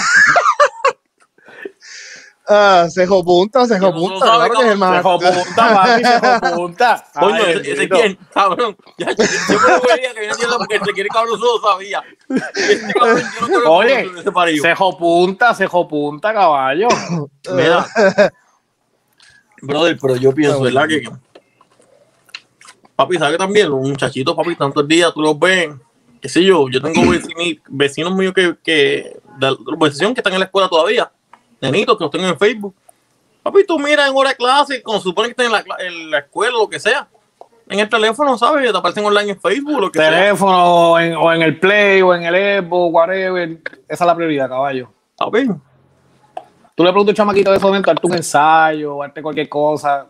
Ah, se jopunta, se no jopunta. sabe, Claro que es el más Se jopunta, papi, se jopunta. Coño, Ay, ese, ese bendito. quién, cabrón. Ya, yo, yo me lo veía que yo entiendo porque se quiere cabrón, no lo sabía. Este cabrón, yo no creo que Oye, conoce ese parillo. se jopunta, se jopunta, caballo. Mira, brother, pero yo pienso, ¿verdad? Que, que- papi, ¿sabes que también los muchachitos, papi, tantos días tú los ves? Qué sé yo, yo tengo vecini- vecinos míos que, que de la urbanización que están en la escuela todavía, nenitos que los tengo en Facebook. Papi, tú miras en hora de clase, cuando supone que estén en la, cla- en la escuela, lo que sea, en el teléfono, ¿sabes? Te aparecen online en Facebook, lo que sea. Teléfono, o en, o en el Play, o en el Xbox, whatever. Esa es la prioridad, caballo. Papi, Tú le preguntas a un chamaquito de eso, darte un ensayo, o darte cualquier cosa.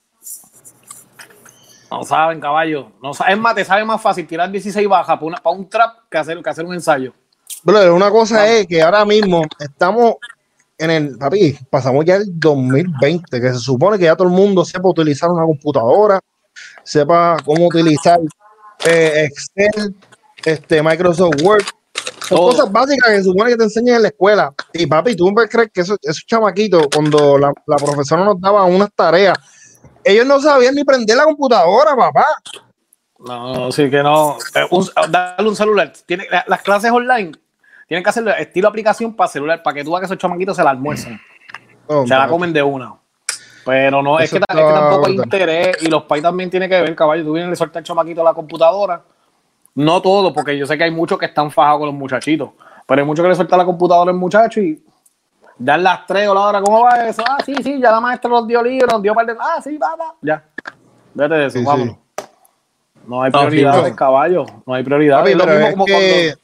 No saben, caballo. No saben, es más, te sabe más fácil tirar dieciséis bajas para, una- para un trap que hacer, que hacer un ensayo. Brother, una cosa es que ahora mismo estamos en el, papi, pasamos ya el dos mil veinte, que se supone que ya todo el mundo sepa utilizar una computadora, sepa cómo utilizar eh, Excel, este, Microsoft Word. Son Todo. cosas básicas que se supone que te enseñan en la escuela. Y papi, ¿tú me crees que esos, esos chamaquitos, cuando la, la profesora nos daba unas tareas, ellos no sabían ni prender la computadora, papá? No, sí que no. Eh, un- darle un celular. Tiene, la- las clases online tienen que hacerlo estilo aplicación para celular, para que tú veas que esos chamaquitos se la almuercen. Oh, Se la papi. comen de una. Pero no, es Eso que, ta- es que está tampoco hay brutal. interés. Y los pais también tienen que ver, caballo. Tú vienes y le sueltas al chamaquito a la computadora. No todo, porque yo sé que hay muchos que están fajados con los muchachitos. Pero hay muchos que le sueltan la computadora al muchacho y dan las tres o la hora. ¿Cómo va eso? Ah, sí, sí, ya la maestra nos dio libros, nos dio par de. Ah, sí, va, va. Ya. Vete de eso, Sí, vámonos. sí. No hay No, prioridades, sí. caballo. No hay prioridades. Papi, Es lo pero mismo es como que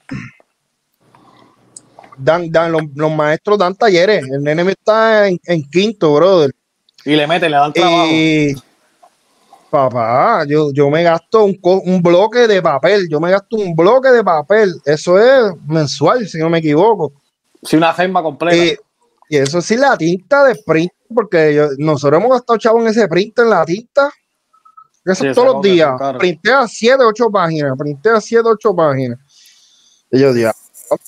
dan, dan, los, los maestros dan talleres. El nene me está en, en quinto, brother. cuando- Y le meten, le dan trabajo. Y Papá, yo, yo me gasto un, un bloque de papel, yo me gasto un bloque de papel, eso es mensual, si no me equivoco. Sí, una gema completa. Y, y eso sí, la tinta de print, porque yo, nosotros hemos gastado chavo en ese print, en la tinta, eso Sí, todos los días, claro. printea siete, ocho páginas, printea siete, ocho páginas. Y yo digo,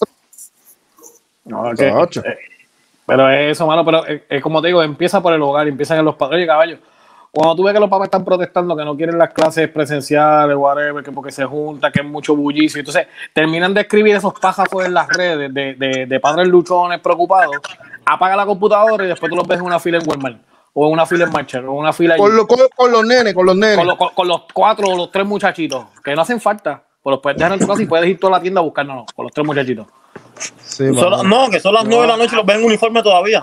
no, que, eh, pero es eso, mano, pero es, es como te digo, empieza por el hogar, empiezan en los padres. Oye, caballo, cuando tú ves que los papás están protestando, que no quieren las clases presenciales, whatever, que porque se junta, que es mucho bullicio, entonces terminan de escribir esos pájaros en las redes de, de, de padres luchones preocupados, apaga la computadora y después tú los ves en una fila en Walmart, o en una fila en Marcher, o en una fila con, lo, con, con los nenes, con los nenes. Con, lo, con, con los cuatro o los tres muchachitos, que no hacen falta, pues los puedes dejar en tu casa y puedes ir toda la tienda a buscar, no, no, con los tres muchachitos. Sí, Solo, no, que son las nueve de la noche y los ven en uniforme todavía.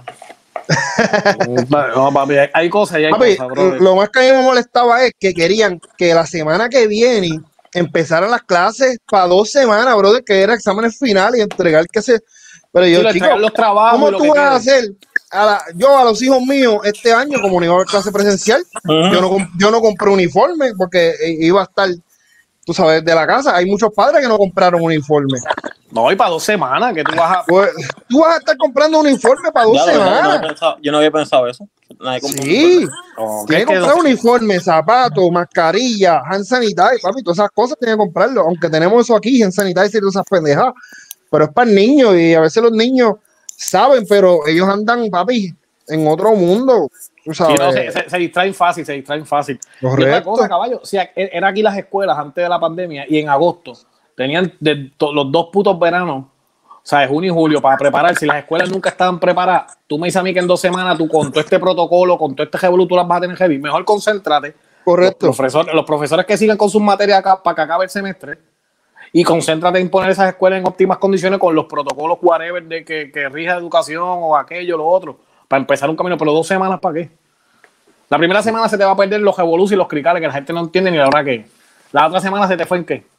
No, papi, hay, hay cosas y hay papi, cosas, bro. Lo más que a mí me molestaba es que querían que la semana que viene empezaran las clases para dos semanas, brother, que era exámenes finales y entregar que se... Pero yo, Sí, chicos, los trabajos ¿cómo y lo tú que vas a quieres. hacer? A la, yo a los hijos míos este año, como no iba a haber clase presencial, uh-huh. yo, no, yo no compré uniforme porque iba a estar, tú sabes, de la casa. Hay muchos padres que no compraron uniforme. No, y para dos semanas, que tú vas a... Pues, tú vas a estar comprando uniforme para dos ya, semanas. No, no, no pensado, yo no había pensado eso. Nadie sí, no, tienes que comprar uniforme, zapatos, mascarilla, hand sanitizer, papi, todas esas cosas tienes que comprarlo. Aunque tenemos eso aquí, hand sanitizer y todas esas pendejas. Pero es para niños y a veces los niños saben, pero ellos andan, papi, en otro mundo. Tú sabes. Sí, no, se, se, se distraen fácil, se distraen fácil. Correcto. Y otra cosa, caballo, o sea, era aquí las escuelas antes de la pandemia y en agosto tenían de to, los dos putos veranos, o sea, junio y julio, para prepararse. Si las escuelas nunca estaban preparadas, tú me dices a mí que en dos semanas tú con todo este protocolo, con todo este revolú, tú las vas a tener heavy. Mejor concéntrate. Correcto. Los profesores, los profesores que sigan con sus materias acá para que acabe el semestre y concéntrate en poner esas escuelas en óptimas condiciones con los protocolos whatever de que, que rija educación o aquello, lo otro, para empezar un camino. Pero dos semanas, ¿para qué? La primera semana se te va a perder los revolús y los cricales que la gente no entiende ni la hora que. La otra semana se te fue en qué.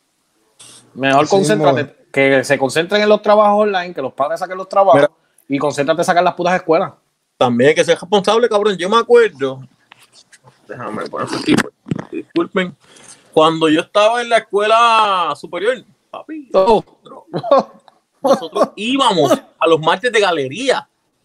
Mejor sí, concéntrate, mo. que se concentren en los trabajos online, que los padres saquen los trabajos. Mira, y concéntrate en sacar las putas escuelas. También hay que ser responsable, cabrón. Yo me acuerdo, déjame poner aquí, disculpen, cuando yo estaba en la escuela superior, papi, oh. nosotros íbamos a los martes de galería.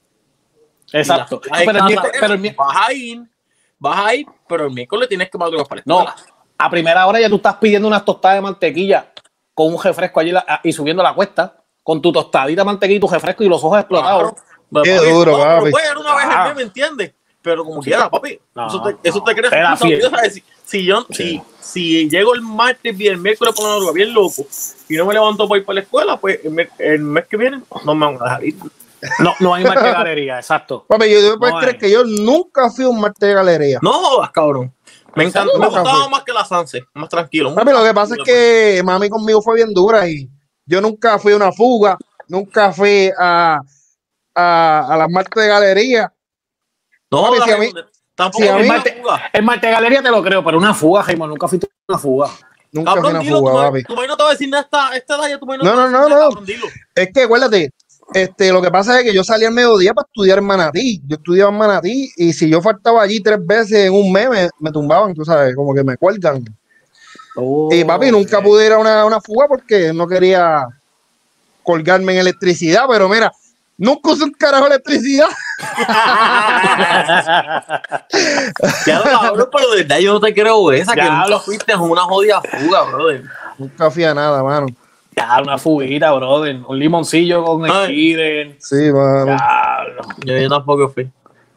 Exacto. Pero el miércoles, pero el miércoles, vas a ir, vas a ir, pero el miércoles tienes que madrugar para la escuela. No, a primera hora ya tú estás pidiendo unas tostadas de mantequilla con un refresco allí la, y subiendo la cuesta, con tu tostadita de mantequilla y tu refresco y los ojos explotados. Claro. Qué papi, duro, no, papi. Puede una vez al mes, ¿me entiendes? Pero como quiera, papi, no, eso, te, eso no, te crees. Si, si, yo, sí. si, si llego el martes y el miércoles por la madrugada bien loco y no me levanto para ir para la escuela, pues el mes, el mes que viene no me van a dejar ir. No, no hay martes de galería, exacto. Papi, yo, yo no creer que yo nunca fui a un martes de galería. No jodas, cabrón. Me encanta, me gustaba más que la Sanse, más tranquilo. Papi, lo que pasa es que mami conmigo fue bien dura y yo nunca fui a una fuga, nunca fui a, a, a las martes de galería. No, papi, la si a mí, tampoco si a mí, el, martes, el martes de galería te lo creo, pero una fuga, Jaime, nunca fui a una fuga. Nunca cabrón, fui a una dilo, fuga, tu, papi. Tu madre no te va a decir nada esta, esta edad, tu madre no, no, no, no, no. Cabrón, es que acuérdate, este, lo que pasa es que yo salía al mediodía para estudiar en Manatí. Yo estudiaba en Manatí y si yo faltaba allí tres veces en un mes, me, me tumbaban, tú sabes, como que me cuelgan. Oh, y papi, nunca okay. pude ir a una, una fuga porque no quería colgarme en electricidad, pero mira, nunca usé un carajo de electricidad. Ya lo cabrón, pero de verdad yo no te creo esa, ya que nunca lo fuiste en una jodida fuga, brother. Nunca fui a nada, mano. Ya, una fuguita, brother. Un limoncillo con Skiren. Sí, mano. Ya, yo, yo tampoco fui.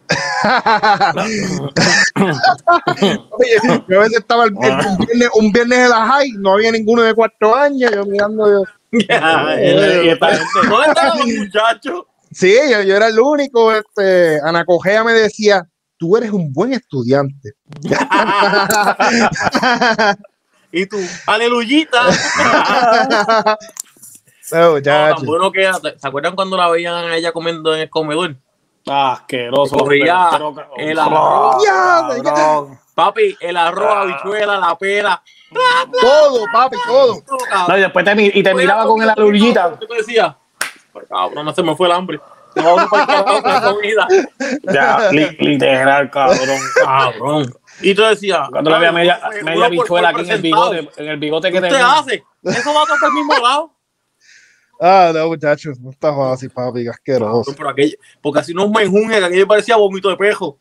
Oye, yo a veces estaba el, el, un, viernes, un viernes de la high, no había ninguno de cuatro años, yo mirando yo. Ya, ¿dónde estaban los muchachos? Sí, yo, yo era el único. Este, Ana Cogea me decía, tú eres un buen estudiante. Y tú, aleluyita. No, ya, no, tan bueno que ¿se acuerdan cuando la veían a ella comiendo en el comedor? Ah, asqueroso. Corría el arroz. Ya, papi, el arroz, habichuela, la pera. Todo, papi, todo. No, y después te, y te miraba con el aleluyita. ¿Qué te decía? Cabrón, no se me fue el hambre. Ya, li, literal, cabrón. Cabrón. Y tú decías, cuando le veía media, media bichuela aquí en el bigote, en el bigote que te tenía. hace? Eso va a estar al mismo lado. Ah, no, muchachos, no está fácil, papi, qué asqueroso. Pero aquello, porque así no me enjunge, que aquello parecía vómito de pejo.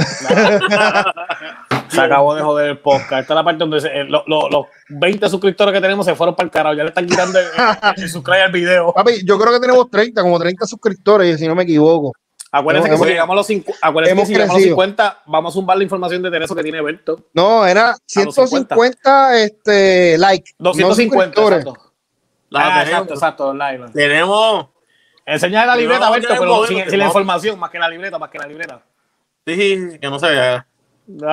Se acabó de joder el podcast. Esta es la parte donde se, eh, lo, lo, los veinte suscriptores que tenemos se fueron para el carajo. Ya le están quitando el, el, el subscribe al video. Papi, yo creo que tenemos treinta, como treinta suscriptores, si no me equivoco. Acuérdense hemos, que si llegamos a los, cincu- acuérdense que si llegamos a los cincuenta, vamos a zumbar la información de Tereso que tiene Berto. No, era ciento cincuenta este, like. doscientos cincuenta, no exacto. Ah, exacto, exacto, like. Tenemos. Enseña la libreta, no, Berto, pero modelo, sin, sin la información, más que la libreta, más que la libreta. Sí, que no se vea. No,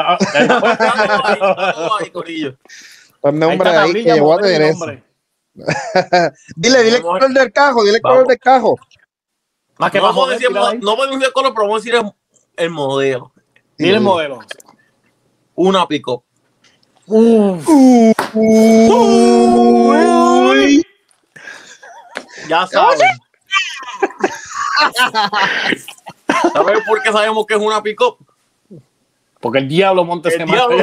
ahí, corillo. Pues nombre ahí, ahí que llegó a tener eso. dile, dile el color del cajo, dile el color del cajo. Más que no, podemos decir, no podemos decir el color, pero vamos a decir el, el modelo. Dile el modelo. Una pick-up. Uh. Uh. Uh. Uh. Ya saben. ¿Sabes por qué sabemos que es una pick-up? Porque el diablo monta ese diablo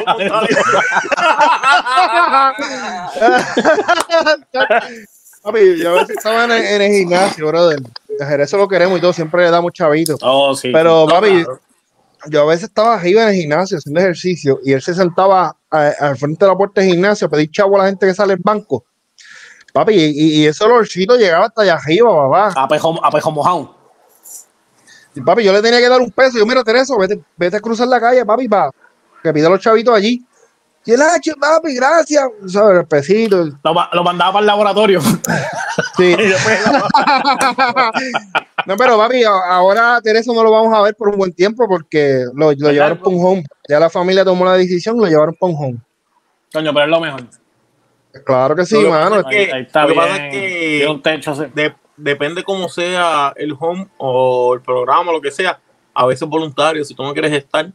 Papi, yo a veces estaba en el, en el gimnasio, brother. Eso lo queremos y todo, siempre le da mucho chavito. Oh, sí. Pero, sí, papi, claro. Yo a veces estaba arriba en el gimnasio haciendo ejercicio y él se sentaba a, al frente de la puerta del gimnasio a pedir chavo a la gente que sale del banco. Papi, y, y ese olorcito llegaba hasta allá arriba, papá. A pejo, a pejo mojado. Y papi, yo le tenía que dar un peso. Yo, mira, Teresa, vete, vete a cruzar la calle, papi, para que pida a los chavitos allí. Y el H, papi, gracias. ¿Sabes? El pesito. Lo, lo mandaba para el laboratorio. Sí. No, pero papi, ahora Teresa no lo vamos a ver por un buen tiempo porque lo, lo llevaron para un home. Ya la familia tomó la decisión, lo llevaron para un home. Coño, pero es lo mejor. Claro que sí, lo mano. Que, ahí, ahí está lo bien. Pasa es que tiene un techo así. De, depende cómo sea el home o el programa, lo que sea. A veces voluntario, si tú no quieres estar.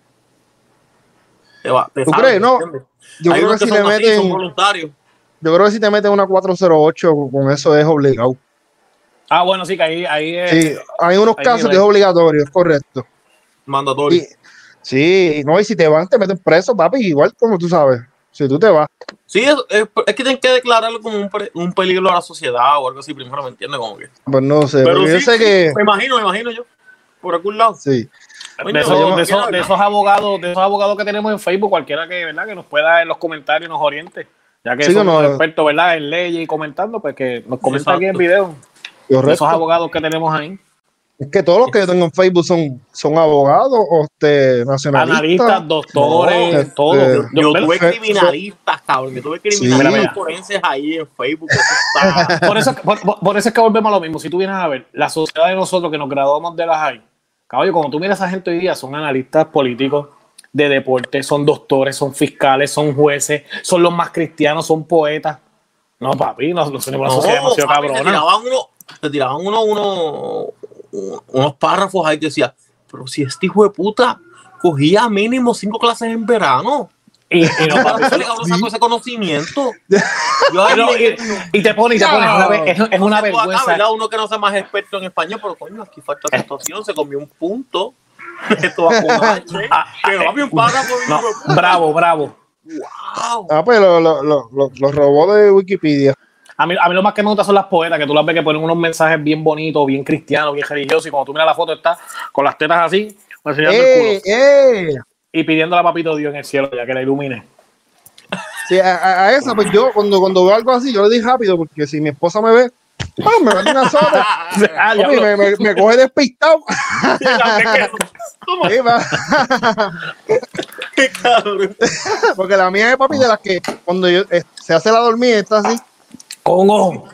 Te va, te ¿Tú sabes, crees? No. Yo Hay creo que, que si le meten. Son voluntarios. Yo creo que si te meten una cuatro cero ocho con eso es obligado. Ah, bueno, sí, que ahí, ahí es. Sí, hay unos hay casos que es obligatorio, es correcto. Mandatorio. Y, sí, no, y si te van, te meten preso, papi, igual como tú sabes. Si tú te vas. Sí, es, es, es que tienen que declararlo como un, un peligro a la sociedad o algo así, primero, ¿me entiendes? Como que. Pues no sé, pero yo sí, sé sí, que. Me imagino, me imagino yo. Por algún lado. Sí. De esos, de, esos, de esos abogados, de esos abogados que tenemos en Facebook, cualquiera que, ¿verdad? Que nos pueda en los comentarios nos oriente. Ya que sí, somos no, expertos, ¿verdad? En leyes y comentando, pues que nos comenta aquí en video. De esos abogados que tenemos ahí. Es que todos los que yo tengo en Facebook son, son abogados o este, nacionalistas. Analistas, doctores, no, este, todos. Yo, yo tuve criminalistas, cabrón. Yo tuve criminalistas sí. forenses ahí en Facebook. Está... por, eso, por, por eso es que volvemos a lo mismo. Si tú vienes a ver, la sociedad de nosotros que nos graduamos de la high, caballo, cuando tú miras a esa gente hoy día, son analistas políticos de deporte, son doctores, son fiscales, son jueces, son los más cristianos, son poetas. No, papi, no, no son una no, sociedad demasiado papi, cabrona. Te tiraban, uno, te tiraban uno, uno, unos párrafos ahí que decía, pero si este hijo de puta cogía mínimo cinco clases en verano. Y, y no, papi, se le cabrón sacó ese conocimiento. Yo pero, y, y te pone, y te pone, no, es, es una vergüenza. Acá, ¿verdad? Uno que no sea más experto en español, pero coño, aquí falta esta situación, se comió un punto. Esto va con H, pero papi, un párrafo. No, bravo, bravo. Wow. Ah, pues los lo, lo, lo, lo robó de Wikipedia. A mí, a mí lo más que me gusta son las poetas, que tú las ves que ponen unos mensajes bien bonitos, bien cristianos, bien religiosos, y cuando tú miras la foto está con las tetas así, enseñando eh, el culo. Eh. Y pidiéndole a papito Dios en el cielo, ya que la ilumine. Sí, a, a esa, pues yo cuando, cuando veo algo así, yo le digo rápido, porque si mi esposa me ve, oh, me mete una soda. Ah, papi, me, me, me coge despistado. ¿Cómo? Sí, qué cabrón. Porque la mía es, papi, de las que cuando yo, eh, se hace la dormida está así. Con ojo.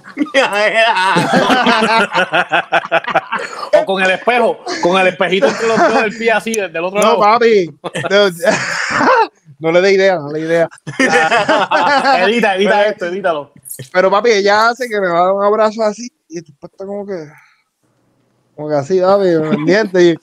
O con el espejo, con el espejito entre los dos del pie así, desde el otro no, lado. No, papi. No le dé idea, no le dé idea. Edita, edita pero, esto, edítalo. Pero papi, ella hace que me va a dar un abrazo así y tú está como que como que así, papi, pendiente. Y...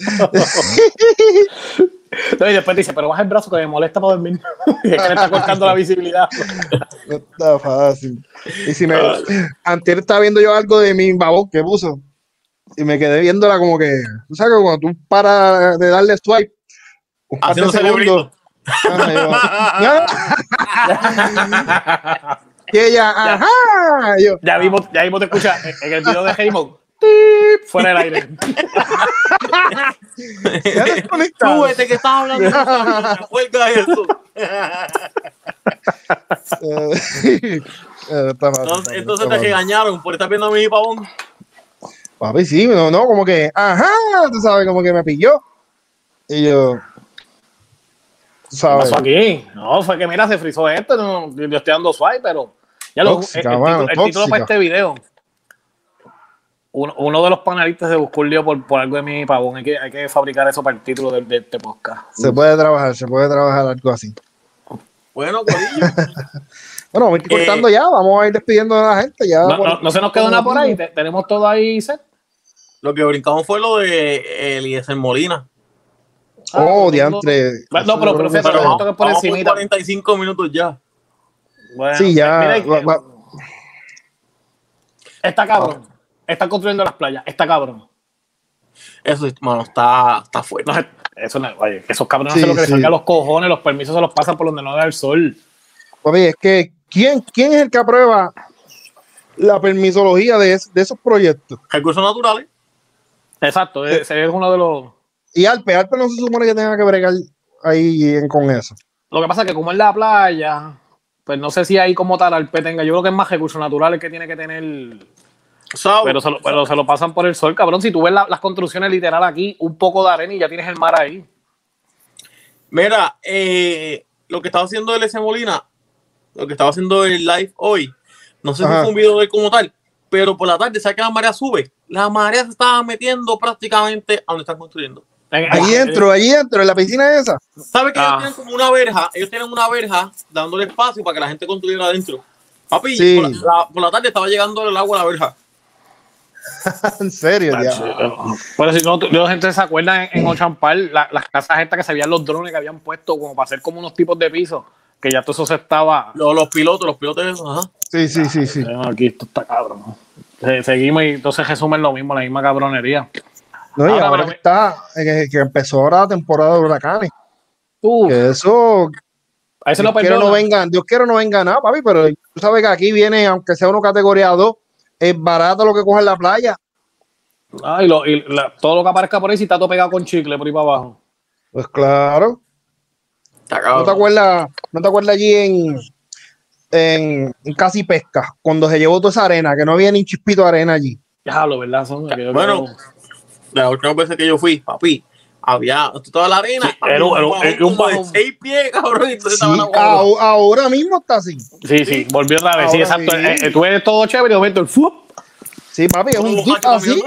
no, y después dice, pero baja el brazo que me molesta para dormir. Y es que le está cortando la visibilidad. No está fácil. Y si me... Antes estaba viendo yo algo de mi babón que puso y me quedé viéndola como que, tú sabes que cuando tú paras de darle swipe un par de segundos, Ajá, yo, y ella, ajá. Yo, ya vimos, ya vimos te escucha en el video de Heymon. Fuera del aire. Súbete que estás hablando. Cuelga eso. Entonces, entonces te regañaron por estar viendo a mi pavón. Papi, sí, no, no, como que, ajá, tú sabes, como que me pilló. Y yo, ¿sabes? ¿Qué pasó aquí? No, fue que mira, se frizó esto. No, yo estoy dando swipe, pero ya lo, tóxica, el, el, mano, título, el título para este video. Uno, uno de los panelistas se buscó un lío por, por algo de mi pavón. Hay que, hay que fabricar eso para el título de, de este podcast. Se puede trabajar, se puede trabajar algo así. Bueno, corillo. Bueno, vamos a ir cortando eh, ya, vamos a ir despidiendo a la gente. Ya no, no, no se nos quedó nada por ahí, Te, tenemos todo ahí set. Lo que brincamos fue lo de Eliezer Molina. Oh, ah, diantre. No, no, pero, pero, pero vamos, por vamos por cuarenta y cinco minutos ya. Bueno, sí, ya. Mira, va, va. Está cabrón. Oh. Están construyendo las playas. Está cabrón. Eso, mano, está, está fuerte. No, eso no, oye, esos cabrones sí, hacen lo que sí. les salga a los cojones. Los permisos se los pasan por donde no da el sol. Papi, es que ¿quién, ¿quién es el que aprueba la permisología de, es, de esos proyectos? Recursos naturales. Exacto, ese es uno de los... Y Alpe, Alpe no se supone que tenga que bregar ahí en, con eso. Lo que pasa es que como es la playa, pues no sé si ahí como tal Alpe tenga, yo creo que es más recursos naturales que tiene que tener... So, pero, se lo, pero se lo pasan por el sol, cabrón. Si tú ves la, las construcciones literal aquí, un poco de arena y ya tienes el mar ahí. Mira, eh, lo que estaba haciendo Eliezer Molina, lo que estaba haciendo el live hoy, no sé Ajá. si fue un video de él como tal, pero por la tarde, ¿sabes que la marea sube? La marea se estaba metiendo prácticamente a donde están construyendo. Allí dentro, allí dentro, en la piscina esa. ¿Sabes que ah. ellos tienen como una verja? Ellos tienen una verja dándole espacio para que la gente construyera adentro. Papi, sí. por, la, por la tarde estaba llegando el agua a la verja. En serio, ya. Bueno, si no, la gente se acuerda en, en Ochampal, la, las casas estas que se veían los drones que habían puesto como para hacer como unos tipos de pisos, que ya todo eso se estaba. Los, los pilotos, los pilotos, ajá. Sí, sí, sí, sí. Aquí esto está cabrón. Seguimos y entonces resumen lo mismo, la misma cabronería. No, y ahora, ahora que está, que, que empezó ahora la temporada de huracanes. Uh, que eso. A eso Dios lo quiero no vengan, Dios quiero no venga nada, papi, pero tú sabes que aquí viene, aunque sea uno categoría dos, es barato lo que coge en la playa. Ah, y, lo, y la, todo lo que aparezca por ahí, si está todo pegado con chicle por ahí para abajo. Pues claro. ¿No te acuerdas, no te acuerdas allí en, en, en Casi Pesca, cuando se llevó toda esa arena, que no había ni un chispito de arena allí? Ya, lo verdad, son. Ya, bueno, creo... la última vez que yo fui, papi, había toda la arena. Sí, era un, un, un, un bajo de seis pies, cabrón. Sí, ahora, ahora mismo está así. Sí, sí, volvió otra vez. Sí, exacto. Sí. Eh, eh, tú eres todo chévere y de momento el ¡fup! Sí, papi, es un dip así.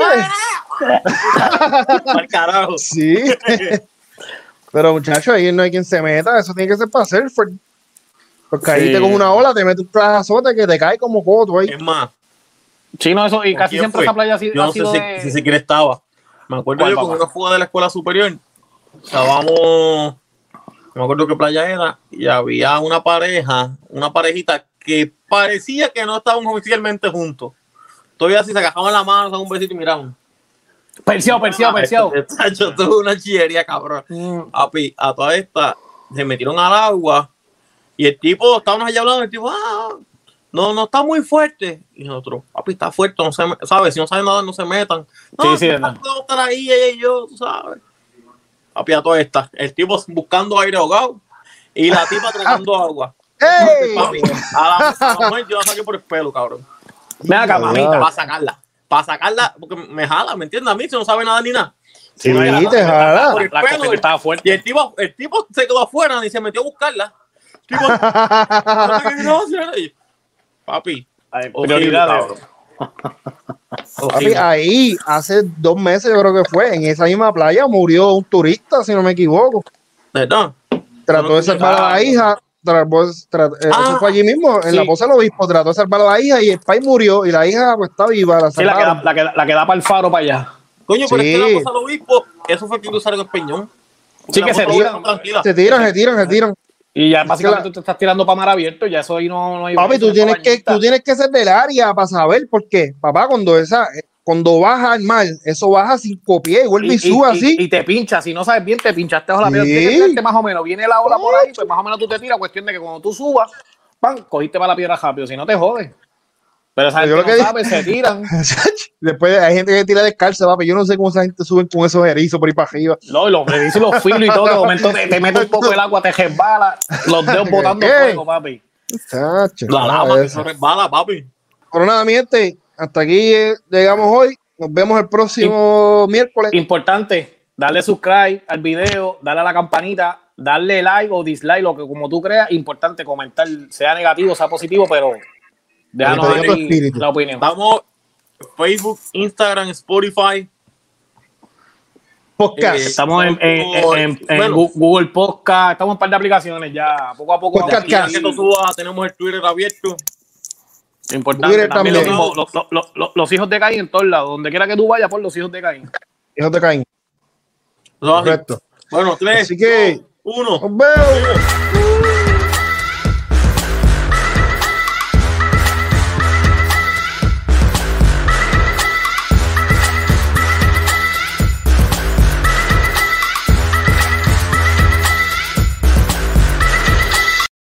Al carajo. Sí. Pero, muchachos, ahí no hay quien se meta. Eso tiene que ser para surfer. Porque ahí sí. te coge una ola, te mete un plazote que te cae como coto ahí. Es más. Sí, no, eso. Y casi siempre fue? esa playa así. Yo no sé si, de... si siquiera estaba. Me acuerdo yo con una fuga de la escuela superior. Estábamos. No me acuerdo qué playa era. Y había una pareja, una parejita que parecía que no estaban oficialmente juntos. Todavía si se agajaban la mano, daban un besito y miraban. Perseado, perseado, perseado. Esto es una chillería, cabrón. Mm. Papi, a toda esta se metieron al agua y el tipo, estábamos allá hablando, el tipo, ah, no, no está muy fuerte. Y nosotros, papi, está fuerte, no se, ¿sabes? Si no saben nada, no se metan. No, sí, sí, no puedo estar ahí, ella y yo, tú sabes. Papi, a toda esta, el tipo buscando aire ahogado y la tipa tragando agua. ¡Ey! Papi, a la, a la mujer yo la saqué por el pelo, cabrón. Ven acá, mamita, para sacarla. Para sacarla, porque me jala, ¿me entiendes? A mí, si no sabe nada ni nada. Sí, no, la, te jala. Por el la pelo, estaba fuerte. Y el tipo, el tipo se quedó afuera y se metió a buscarla. El tipo, no, papi, prioridades. Papi, ahí, hace dos meses yo creo que fue, en esa misma playa murió un turista, si no me equivoco. ¿Verdad? Trató no de salvar a la hija. Trató, trató, ah, eso fue allí mismo, en sí. la Poza del Obispo, trató de salvar a la hija y el país murió y la hija pues está viva. La, sí, la, que da, la, que da, la que da para el faro para allá. Coño, pero sí. Es que la Poza del Obispo, eso fue que cruzaron el Peñón. Sí, que se tiran, se tiran, se tiran, se tiran. Y ya básicamente tú te estás tirando para mar abierto, ya eso ahí no, no hay... Papi, tú tienes, que, tú tienes que ser del área para saber, porque, papá, cuando esa, cuando baja al mar, eso baja cinco pies y vuelve y, y sube y, así. Y, y te pincha, si no sabes bien, te pinchaste bajo la piedra. Sí. Tienes que tirarte más o menos. Viene la ola por ahí, pues más o menos tú te tiras. Cuestión de que cuando tú subas, ¡pam!, cogiste para la piedra rápido, si no te jodes. Pero esa gente Yo lo no que sabe, se tiran. Después hay gente que tira descalza, papi. Yo no sé cómo esa gente sube con esos erizos por ahí para arriba. No, y los erizos, los filos y todo, de momento te, te mete un poco el agua, te resbala, los dedos botando ¿Qué? fuego, papi. Chacho, La nada lama de que eso. se resbala, papi. Pero nada, mi gente, hasta aquí eh, llegamos hoy. Nos vemos el próximo Im- miércoles. Importante, darle subscribe al video, darle a la campanita, darle like o dislike, lo que como tú creas. Importante comentar, sea negativo, sea positivo, pero déjanos Pero tu ahí espíritu. la opinión. Estamos Facebook, Instagram, Spotify. Podcast. Eh, Estamos en, en- en- en- en Bueno. Gu- Google Podcast, estamos en un par de aplicaciones ya, poco a poco. Podcast. vamos a ir- Ya que esto suba, tenemos el Twitter abierto. Importante, Twitter también, también. Lo mismo, los, los- los- los- los hijos de Caín en todos lados, donde quiera que tú vayas, por los hijos de Caín. Hijos de Caín. Eso es así. Correcto. Bueno, tres, Así que- dos, uno. Nos vemos.